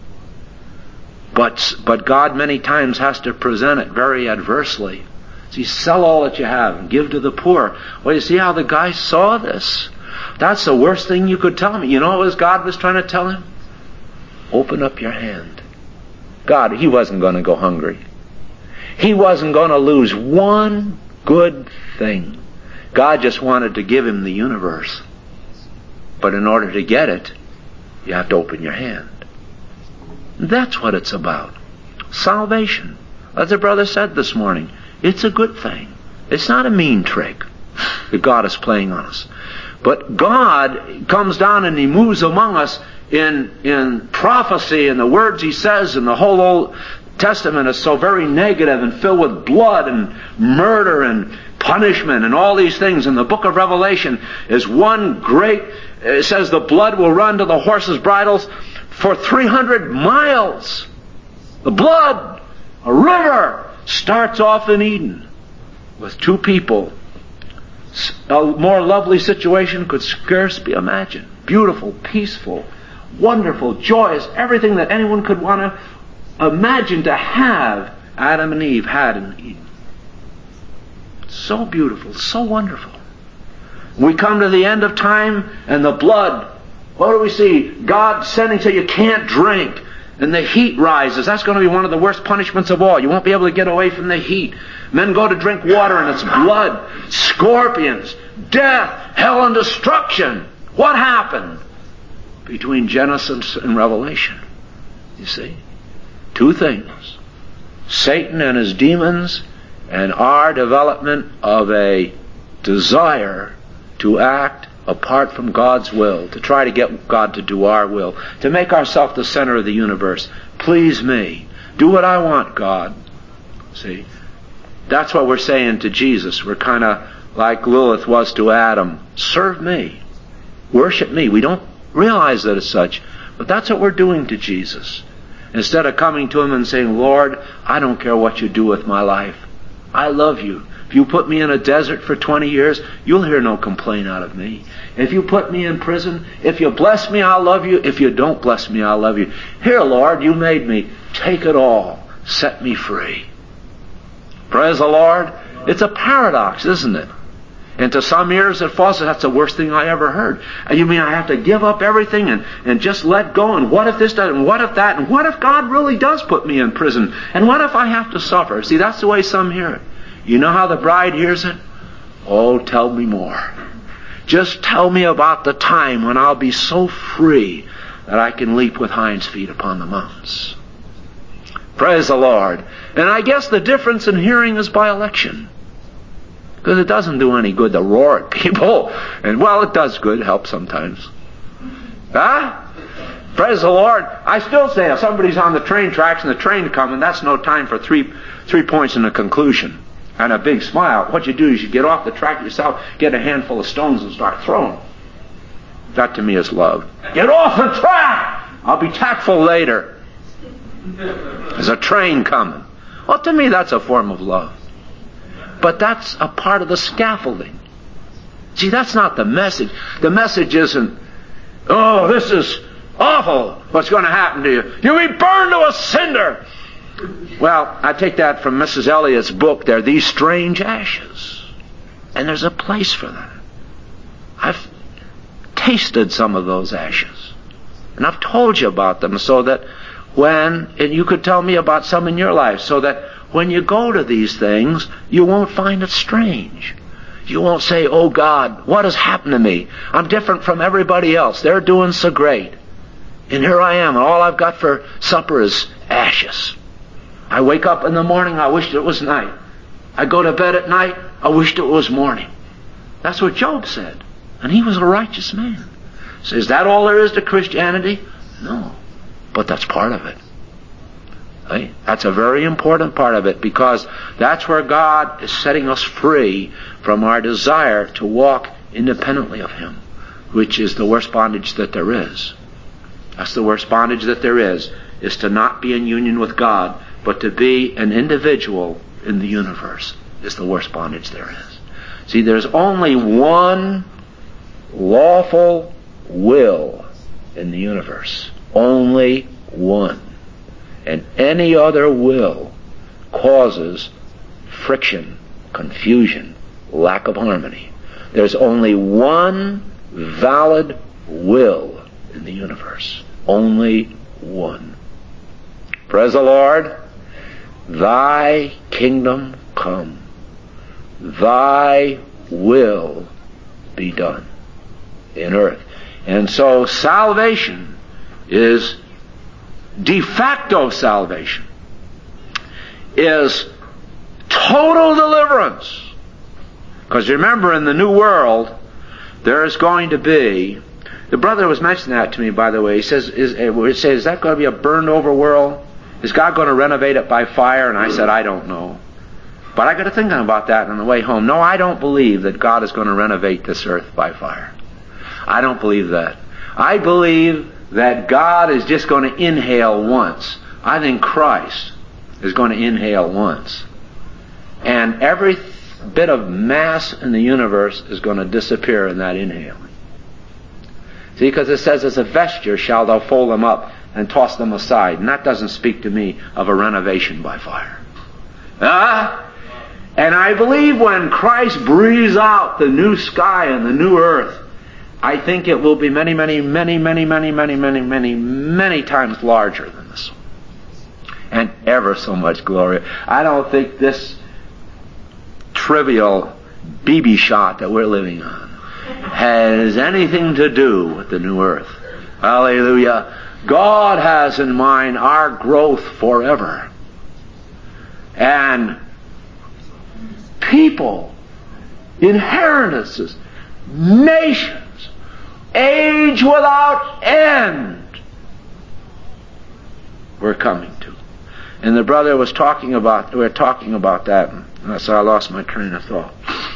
But God many times has to present it very adversely. See, sell all that you have and give to the poor. Well, you see how the guy saw this? That's the worst thing you could tell me. You know what God was trying to tell him? Open up your hand. God, he wasn't going to go hungry. He wasn't going to lose one good thing. God just wanted to give him the universe. But in order to get it, you have to open your hand. That's what it's about. Salvation. As the brother said this morning, it's a good thing. It's not a mean trick that God is playing on us. But God comes down and he moves among us in prophecy, and the words he says in the whole Old Testament is so very negative and filled with blood and murder and punishment and all these things. And the book of Revelation is one great, it says the blood will run to the horses' bridles for 300 miles. The blood, a river, starts off in Eden with two people. A more lovely situation could scarce be imagined. Beautiful, peaceful, wonderful, joyous, everything that anyone could want to imagine to have, Adam and Eve had in Eden. So beautiful, so wonderful. We come to the end of time and the blood. What do we see? God sending so you can't drink. And the heat rises. That's going to be one of the worst punishments of all. You won't be able to get away from the heat. Men go to drink water and it's blood, scorpions, death, hell and destruction. What happened between Genesis and Revelation? You see? Two things. Satan and his demons and our development of a desire to act apart from God's will, to try to get God to do our will, to make ourselves the center of the universe. Please me. Do what I want, God. See? That's what we're saying to Jesus. We're kind of like Lilith was to Adam. Serve me. Worship me. We don't realize that it's such, but that's what we're doing to Jesus. Instead of coming to Him and saying, Lord, I don't care what you do with my life. I love you. If you put me in a desert for 20 years, you'll hear no complaint out of me. If you put me in prison, if you bless me, I'll love you. If you don't bless me, I'll love you. Here, Lord, you made me. Take it all. Set me free. Praise the Lord. It's a paradox, isn't it? And to some ears it falls, that's the worst thing I ever heard. And you mean I have to give up everything and just let go? And what if this does? And what if that? And what if God really does put me in prison? And what if I have to suffer? See, that's the way some hear it. You know how the bride hears it? Oh, tell me more. Just tell me about the time when I'll be so free that I can leap with hinds feet upon the mountains. Praise the Lord. And I guess the difference in hearing is by election. Because it doesn't do any good to roar at people. And well, it does good, help sometimes. Huh? Praise the Lord. I still say if somebody's on the train tracks and the train's coming, that's no time for three points in a conclusion and a big smile. What you do is you get off the track yourself, get a handful of stones and start throwing. That to me is love. Get off the track! I'll be tactful later. There's a train coming. Well, to me that's a form of love. But that's a part of the scaffolding. See, that's not the message. The message isn't, oh, this is awful, what's going to happen to you. You'll be burned to a cinder. Well, I take that from Mrs. Eliot's book there, These Strange Ashes. And there's a place for that. I've tasted some of those ashes. And I've told you about them so that and you could tell me about some in your life, so that when you go to these things, you won't find it strange. You won't say, oh God, what has happened to me? I'm different from everybody else. They're doing so great. And here I am, and all I've got for supper is ashes. I wake up in the morning, I wished it was night. I go to bed at night, I wished it was morning. That's what Job said. And he was a righteous man. So is that all there is to Christianity? No. But that's part of it. Right? That's a very important part of it, because that's where God is setting us free from our desire to walk independently of Him, which is the worst bondage that there is. That's the worst bondage that there is to not be in union with God, but to be an individual in the universe is the worst bondage there is. See, there's only one lawful will in the universe. Only one. And any other will causes friction, confusion, lack of harmony. There's only one valid will in the universe. Only one. Praise the Lord. Thy kingdom come. Thy will be done in earth. And so salvation is de facto salvation, is total deliverance. Because remember, in the new world, there is going to be, the brother was mentioning that to me, by the way. He says, is that going to be a burned over world? Is God going to renovate it by fire? And I said, I don't know. But I got to thinking about that on the way home. No, I don't believe that God is going to renovate this earth by fire. I don't believe that. I believe that God is just going to inhale once I think Christ is going to inhale once. And every bit of mass in the universe is going to disappear in that inhaling. See, because it says, as a vesture shalt thou fold them up and toss them aside. And that doesn't speak to me of a renovation by fire. And I believe when Christ breathes out the new sky and the new earth, I think it will be many, many, many, many, many, many, many, many, many times larger than this one. And ever so much glory. I don't think this trivial BB shot that we're living on has anything to do with the new earth. Hallelujah. God has in mind our growth forever. And people, inheritances, nations, age without end, we're coming to. And the brother was talking about, we were talking about that, and so I lost my train of thought.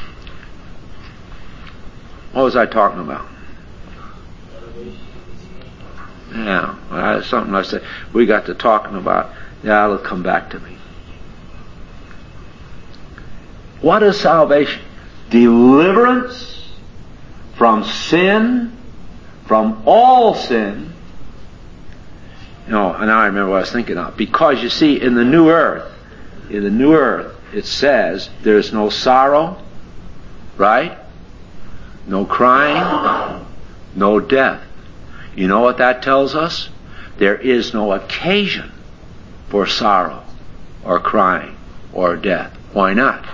What was I talking about? Yeah, well, something I said. We got to talking about. Yeah, it'll come back to me. What is salvation? Deliverance from sin, from all sin. No, now I remember what I was thinking of. Because you see, in the new earth, it says there's no sorrow, right? No crying, no death. You know what that tells us? There is no occasion for sorrow or crying or death. Why not?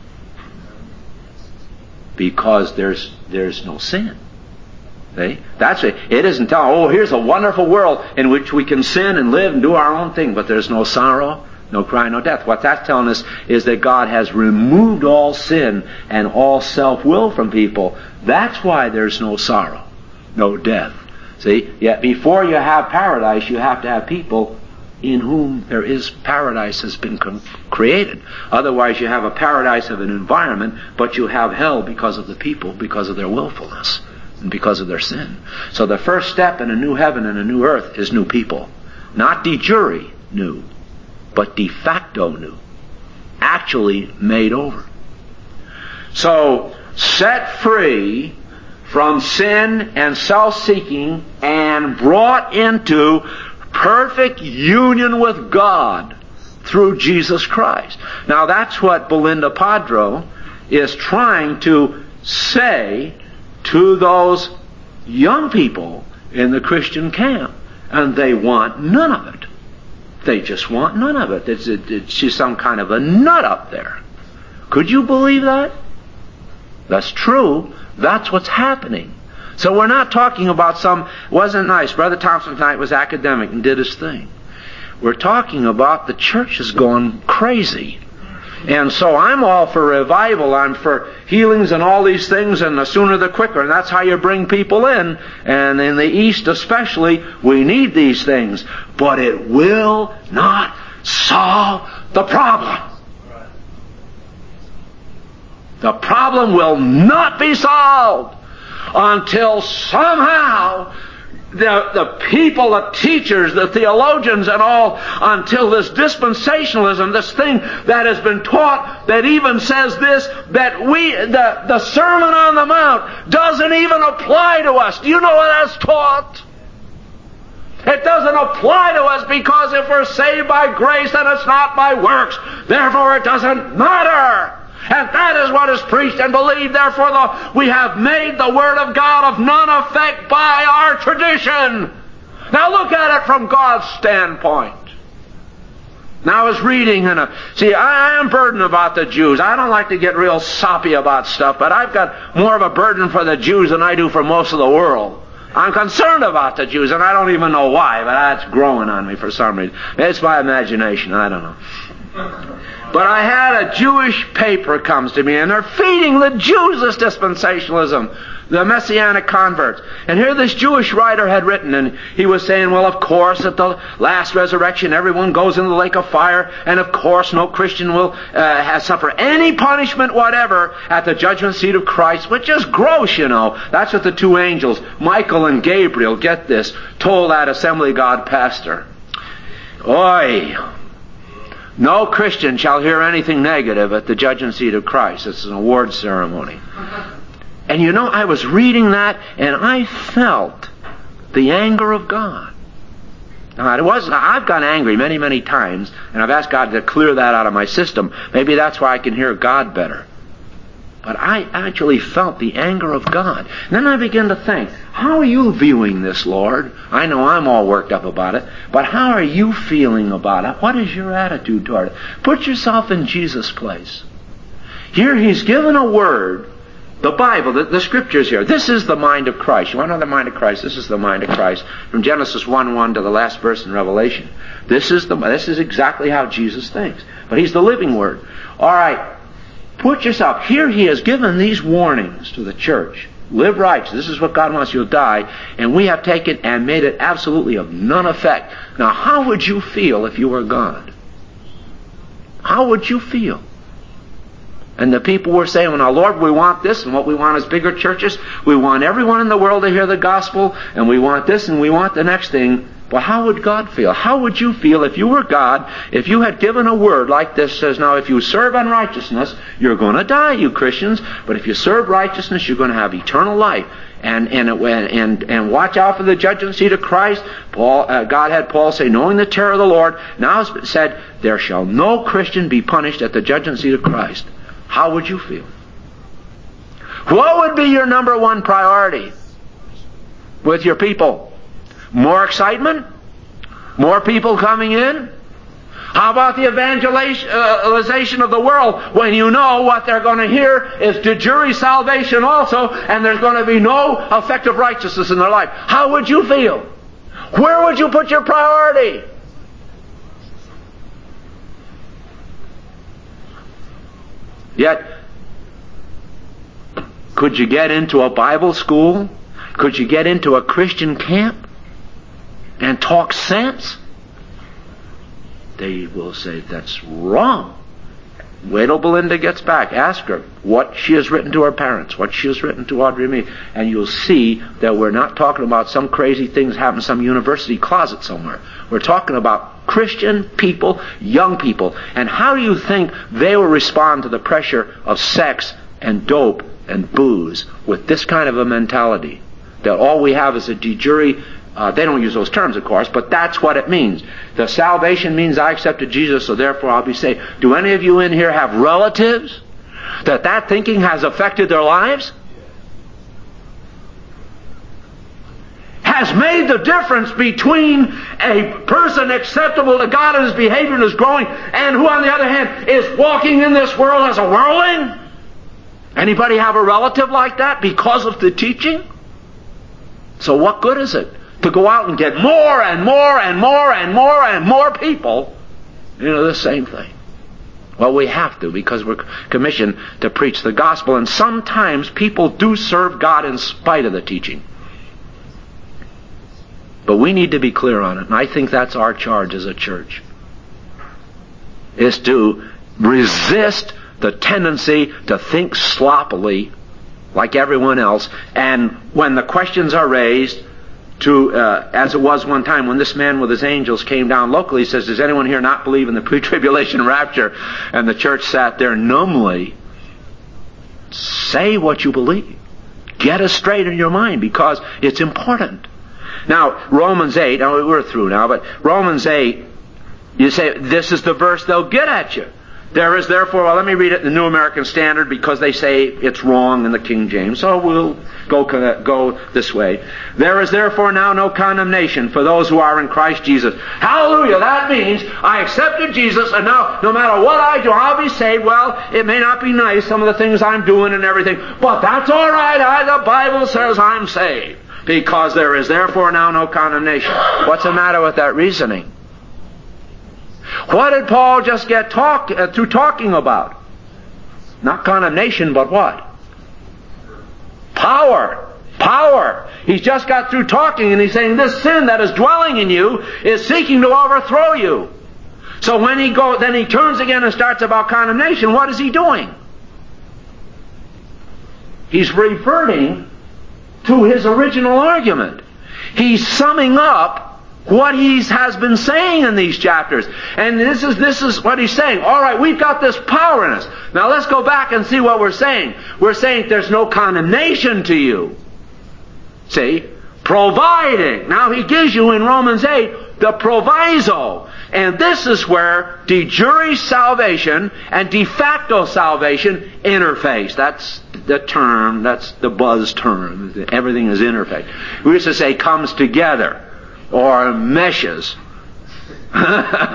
Because there's no sin. See? That's it. It isn't telling, here's a wonderful world in which we can sin and live and do our own thing, but there's no sorrow, no crying, no death. What that's telling us is that God has removed all sin and all self-will from people. That's why there's no sorrow, no death. See? Yet before you have paradise, you have to have people in whom there is paradise has been created. Otherwise you have a paradise of an environment, but you have hell because of the people, because of their willfulness, and because of their sin. So the first step in a new heaven and a new earth is new people. Not de jure new, but de facto new. Actually made over. So, set free from sin and self-seeking and brought into perfect union with God through Jesus Christ. Now that's what Belinda Padro is trying to say to those young people in the Christian camp. And they want none of it. They just want none of it. She's some kind of a nut up there. Could you believe that? That's true. That's what's happening. So we're not talking about wasn't nice. Brother Thompson tonight was academic and did his thing. We're talking about the church is going crazy. And so I'm all for revival. I'm for healings and all these things, and the sooner the quicker. And that's how you bring people in. And in the East especially, we need these things. But it will not solve the problem. The problem will not be solved until somehow the people, the teachers, the theologians and all, until this dispensationalism, this thing that has been taught that even says this, that the Sermon on the Mount doesn't even apply to us. Do you know what that's taught? It doesn't apply to us because if we're saved by grace, then it's not by works. Therefore it doesn't matter. And that is what is preached and believed. Therefore, we have made the Word of God of none effect by our tradition. Now look at it from God's standpoint. Now I was reading, I am burdened about the Jews. I don't like to get real soppy about stuff, but I've got more of a burden for the Jews than I do for most of the world. I'm concerned about the Jews, and I don't even know why, but that's growing on me for some reason. It's my imagination, I don't know. But I had a Jewish paper comes to me, and they're feeding the Jews this dispensationalism, the Messianic converts. And here this Jewish writer had written, and he was saying, well, of course, at the last resurrection, everyone goes into the lake of fire, and of course, no Christian will suffer any punishment whatever at the judgment seat of Christ, which is gross, you know. That's what the two angels, Michael and Gabriel, get this, told that Assembly of God pastor. Oi! No Christian shall hear anything negative at the judgment seat of Christ. It's an award ceremony. And you know, I was reading that and I felt the anger of God. Now, I've gotten angry many, many times, and I've asked God to clear that out of my system. Maybe that's why I can hear God better. But I actually felt the anger of God. And then I began to think, how are you viewing this, Lord? I know I'm all worked up about it, but how are you feeling about it? What is your attitude toward it? Put yourself in Jesus' place. Here He's given a word, the Bible, the Scriptures here. This is the mind of Christ. You want to know the mind of Christ? This is the mind of Christ. From Genesis 1:1 to the last verse in Revelation. This is exactly how Jesus thinks. But He's the living Word. All right. Put yourself. Here He has given these warnings to the church. Live righteous. This is what God wants you to die. And we have taken and made it absolutely of none effect. Now, how would you feel if you were God? How would you feel? And the people were saying, well, now, Lord, we want this, and what we want is bigger churches. We want everyone in the world to hear the gospel, and we want this, and we want the next thing. Well, how would God feel? How would you feel if you were God, if you had given a word like this, says, now, if you serve unrighteousness, you're going to die, you Christians, but if you serve righteousness, you're going to have eternal life. And watch out for the judgment seat of Christ. God had Paul say, knowing the terror of the Lord, now it's said, there shall no Christian be punished at the judgment seat of Christ. How would you feel? What would be your number one priority with your people? More excitement? More people coming in? How about the evangelization of the world when you know what they're going to hear is de jure salvation also, and there's going to be no effective righteousness in their life? How would you feel? Where would you put your priority? Yet, could you get into a Bible school? Could you get into a Christian camp and talk sense? They will say, that's wrong. Wait till Belinda gets back. Ask her what she has written to her parents, what she has written to Audrey and me, and you'll see that we're not talking about some crazy things happening in some university closet somewhere. We're talking about Christian people, young people. And how do you think they will respond to the pressure of sex and dope and booze with this kind of a mentality? That all we have is a de jure. They don't use those terms, of course, but that's what it means. The salvation means I accepted Jesus, so therefore I'll be saved. Do any of you in here have relatives that thinking has affected their lives? Has made the difference between a person acceptable to God and his behavior and is growing, and who, on the other hand, is walking in this world as a worldling? Anybody have a relative like that because of the teaching? So what good is it to go out and get more and more and more and more and more people into the same thing? Well, we have to, because we're commissioned to preach the gospel, and sometimes people do serve God in spite of the teaching. But we need to be clear on it, and I think that's our charge as a church, is to resist the tendency to think sloppily like everyone else, and when the questions are raised, to as it was one time when this man with his angels came down locally, he says, does anyone here not believe in the pre-tribulation rapture? And the church sat there numbly. Say what you believe. Get it straight in your mind, because it's important. Now, Romans 8, now we're through now, but Romans 8, you say, this is the verse they'll get at you. There is therefore, well, let me read it in the New American Standard, because they say it's wrong in the King James, so we'll go this way. There is therefore now no condemnation for those who are in Christ Jesus. Hallelujah! That means I accepted Jesus, and now no matter what I do, I'll be saved. Well, it may not be nice, some of the things I'm doing and everything, but that's all right. The Bible says I'm saved, because there is therefore now no condemnation. What's the matter with that reasoning? What did Paul just get through talking about? Not condemnation, but what? Power. Power. He's just got through talking, and he's saying this sin that is dwelling in you is seeking to overthrow you. So when then he turns again and starts about condemnation. What is he doing? He's reverting to his original argument. He's summing up what he has been saying in these chapters. And this is what he's saying. All right, we've got this power in us. Now let's go back and see what we're saying. We're saying there's no condemnation to you. See? Providing. Now he gives you in Romans 8 the proviso. And this is where de jure salvation and de facto salvation interface. That's the term, that's the buzz term. Everything is interface. We used to say comes together, or meshes, or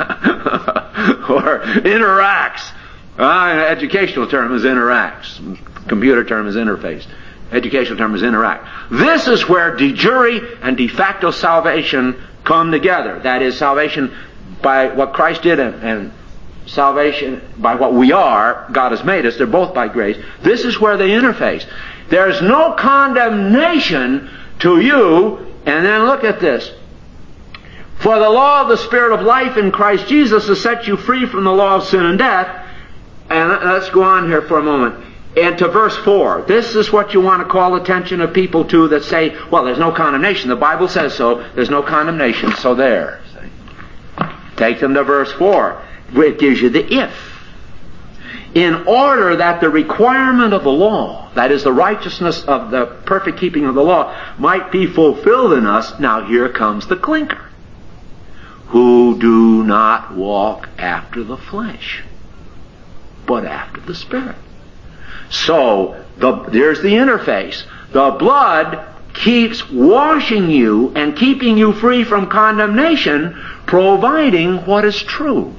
interacts. Educational term is interacts. Computer term is interface. Educational term is interact. This is where de jure and de facto salvation come together. That is, salvation by what Christ did and salvation by what we are, God has made us. They're both by grace. This is where they interface. There's no condemnation to you. And then look at this. For the law of the Spirit of life in Christ Jesus has set you free from the law of sin and death. And let's go on here for a moment. And to verse 4. This is what you want to call attention of people to that say, well, there's no condemnation. The Bible says so. There's no condemnation. So there. Take them to verse 4. It gives you the if. In order that the requirement of the law, that is the righteousness of the perfect keeping of the law, might be fulfilled in us. Now here comes the clinker. Who do not walk after the flesh, but after the Spirit. So, there's the interface. The blood keeps washing you and keeping you free from condemnation, providing what is true.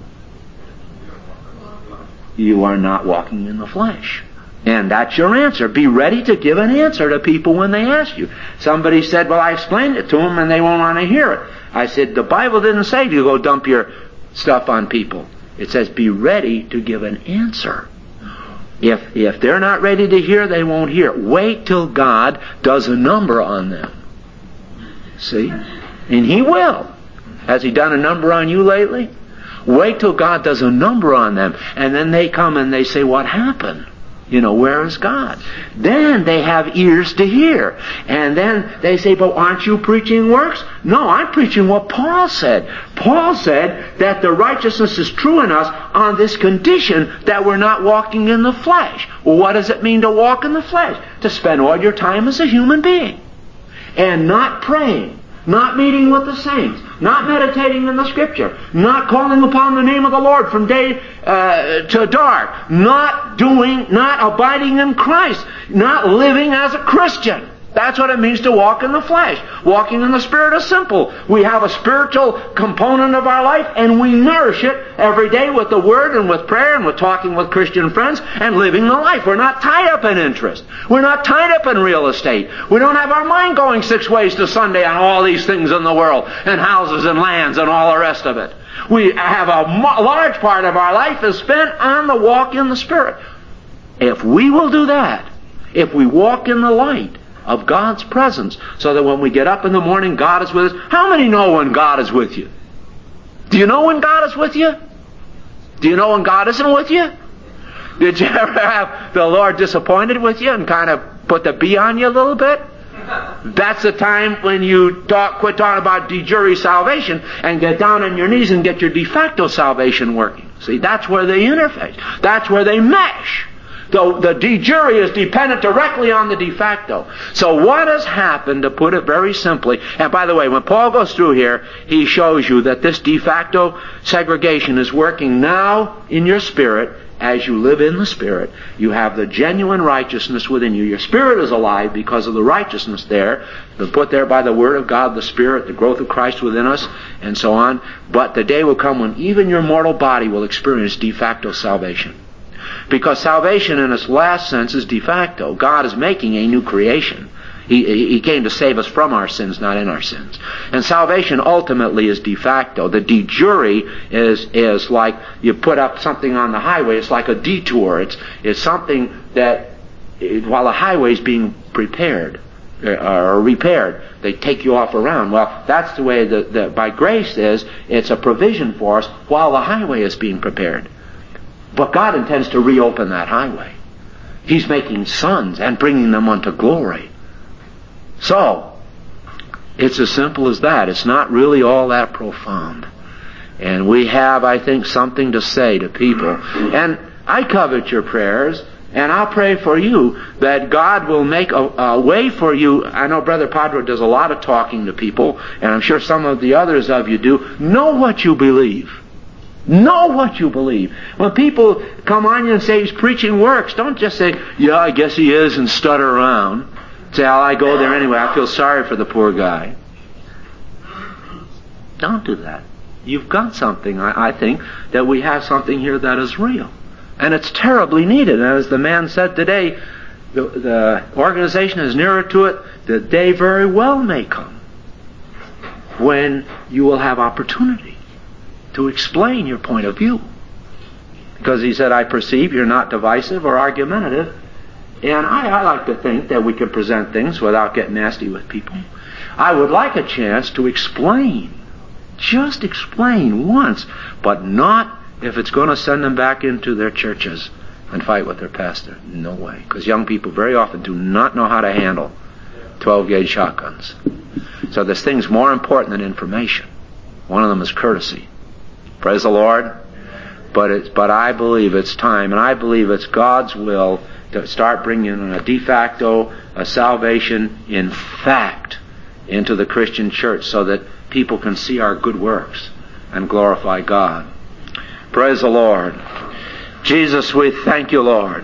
You are not walking in the flesh. And that's your answer. Be ready to give an answer to people when they ask you. Somebody said, well, I explained it to them and they won't want to hear it. I said, the Bible didn't say to go dump your stuff on people. It says be ready to give an answer. If they're not ready to hear, they won't hear. Wait till God does a number on them. See? And He will. Has He done a number on you lately? Wait till God does a number on them. And then they come and they say, what happened? You know, where is God? Then they have ears to hear. And then they say, but aren't you preaching works? No, I'm preaching what Paul said. Paul said that the righteousness is true in us on this condition that we're not walking in the flesh. Well, what does it mean to walk in the flesh? To spend all your time as a human being. And not praying. Not meeting with the saints. Not meditating in the Scripture. Not calling upon the name of the Lord from day to dark. Not abiding in Christ. Not living as a Christian. That's what it means to walk in the flesh. Walking in the Spirit is simple. We have a spiritual component of our life and we nourish it every day with the Word and with prayer and with talking with Christian friends and living the life. We're not tied up in interest. We're not tied up in real estate. We don't have our mind going 6 ways to Sunday on all these things in the world and houses and lands and all the rest of it. We have a large part of our life is spent on the walk in the Spirit. If we will do that, if we walk in the light of God's presence, so that when we get up in the morning, God is with us. How many know when God is with you? Do you know when God is with you? Do you know when God isn't with you? Did you ever have the Lord disappointed with you and kind of put the bee on you a little bit? That's the time when you quit talking about de jure salvation and get down on your knees and get your de facto salvation working. See, that's where they interface. That's where they mesh. The de jure is dependent directly on the de facto. So what has happened, to put it very simply, and by the way, when Paul goes through here, he shows you that this de facto segregation is working now in your spirit. As you live in the Spirit, you have the genuine righteousness within you. Your spirit is alive because of the righteousness there, put there by the Word of God, the Spirit, the growth of Christ within us, and so on. But the day will come when even your mortal body will experience de facto salvation. Because salvation in its last sense is de facto. God is making a new creation. He came to save us from our sins, not in our sins. And salvation ultimately is de facto. The de jure is like you put up something on the highway. It's like a detour. It's something that, while the highway is being prepared or repaired, they take you off around. Well, that's the way that by grace is. It's a provision for us while the highway is being prepared. But God intends to reopen that highway. He's making sons and bringing them unto glory. So, It's as simple as that. It's not really all that profound. And we have, I think, something to say to people. And I covet your prayers, and I'll pray for you that God will make a way for you. I know Brother Padre does a lot of talking to people, and I'm sure some of the others of you do. Know what you believe. Know what you believe. When people come on you and say he's preaching works, don't just say, yeah, I guess he is, and stutter around. Say, oh, I go there anyway. I feel sorry for the poor guy. Don't do that. You've got something, I think, that we have something here that is real. And it's terribly needed. And as the man said today, the organization is nearer to it. The day very well may come when you will have opportunity to explain your point of view. Because he said, I perceive you're not divisive or argumentative. And I like to think that we can present things without getting nasty with people. I would like a chance to explain. Just explain once, but not if it's going to send them back into their churches and fight with their pastor. No way. Because young people very often do not know how to handle 12-gauge shotguns. So there's things more important than information. One of them is courtesy. Praise the Lord. But I believe it's time, and I believe it's God's will to start bringing a de facto a salvation in fact into the Christian church so that people can see our good works and glorify God. Praise the Lord. Jesus, we thank you, Lord.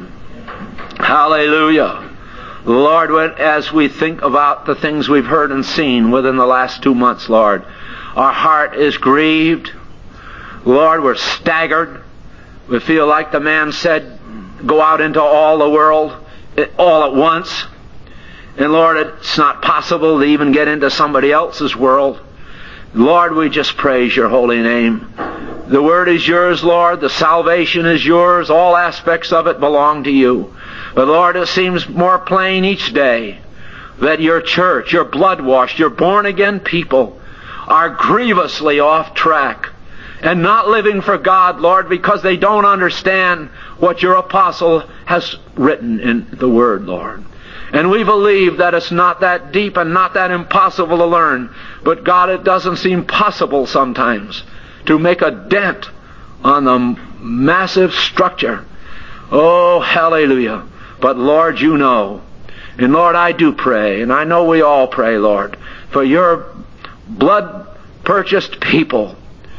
Hallelujah. Lord, as we think about the things we've heard and seen within the last 2 months, Lord, our heart is grieved. Lord, we're staggered. We feel like the man said, go out into all the world all at once. And Lord, it's not possible to even get into somebody else's world. Lord, we just praise your holy name. The word is yours, Lord. The salvation is yours. All aspects of it belong to you. But Lord, it seems more plain each day that your church, your blood-washed, your born-again people are grievously off track and not living for God, Lord, because they don't understand what your apostle has written in the Word, Lord. And we believe that it's not that deep and not that impossible to learn. But God, it doesn't seem possible sometimes to make a dent on the massive structure. Oh, hallelujah. But Lord, you know. And Lord, I do pray, and I know we all pray, Lord, for your blood-purchased people,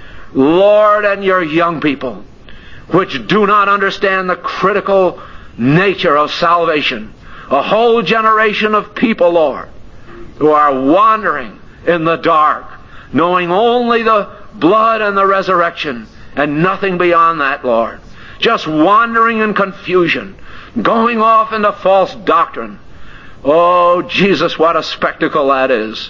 Lord, and your young people, which do not understand the critical nature of salvation. A whole generation of people, Lord, who are wandering in the dark, knowing only the blood and the resurrection, and nothing beyond that, Lord. Just wandering in confusion, going off into false doctrine. Oh, Jesus, what a spectacle that is.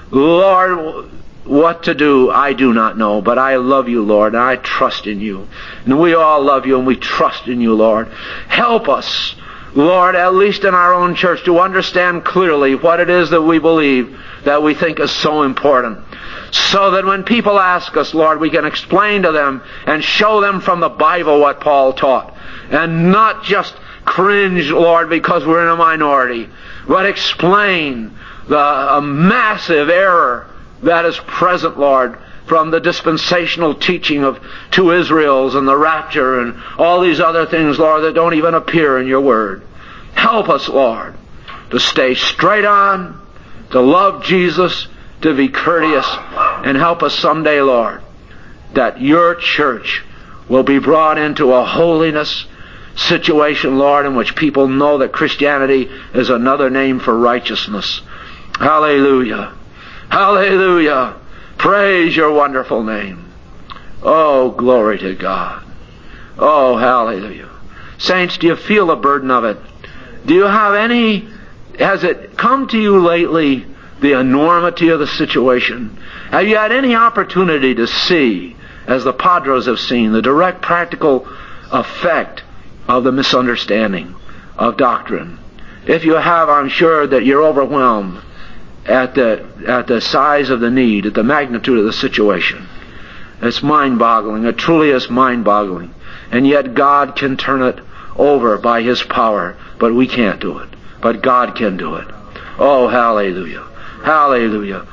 Lord, what to do, I do not know, but I love you, Lord, and I trust in you. And we all love you, and we trust in you, Lord. Help us, Lord, at least in our own church, to understand clearly what it is that we believe that we think is so important. So that when people ask us, Lord, we can explain to them and show them from the Bible what Paul taught. And not just cringe, Lord, because we're in a minority, but explain the massive error that is present, Lord, from the dispensational teaching of 2 Israels and the rapture and all these other things, Lord, that don't even appear in your Word. Help us, Lord, to stay straight on, to love Jesus, to be courteous, and help us someday, Lord, that your church will be brought into a holiness situation, Lord, in which people know that Christianity is another name for righteousness. Hallelujah. Hallelujah. Praise your wonderful name. Oh, glory to God. Oh, hallelujah. Saints, do you feel the burden of it? Do you have has it come to you lately, the enormity of the situation? Have you had any opportunity to see, as the Padres have seen, the direct practical effect of the misunderstanding of doctrine? If you have, I'm sure that you're overwhelmed at the size of the need, at the magnitude of the situation. It's mind-boggling. It truly is mind-boggling. And yet God can turn it over by His power, but we can't do it. But God can do it. Oh, hallelujah. Hallelujah.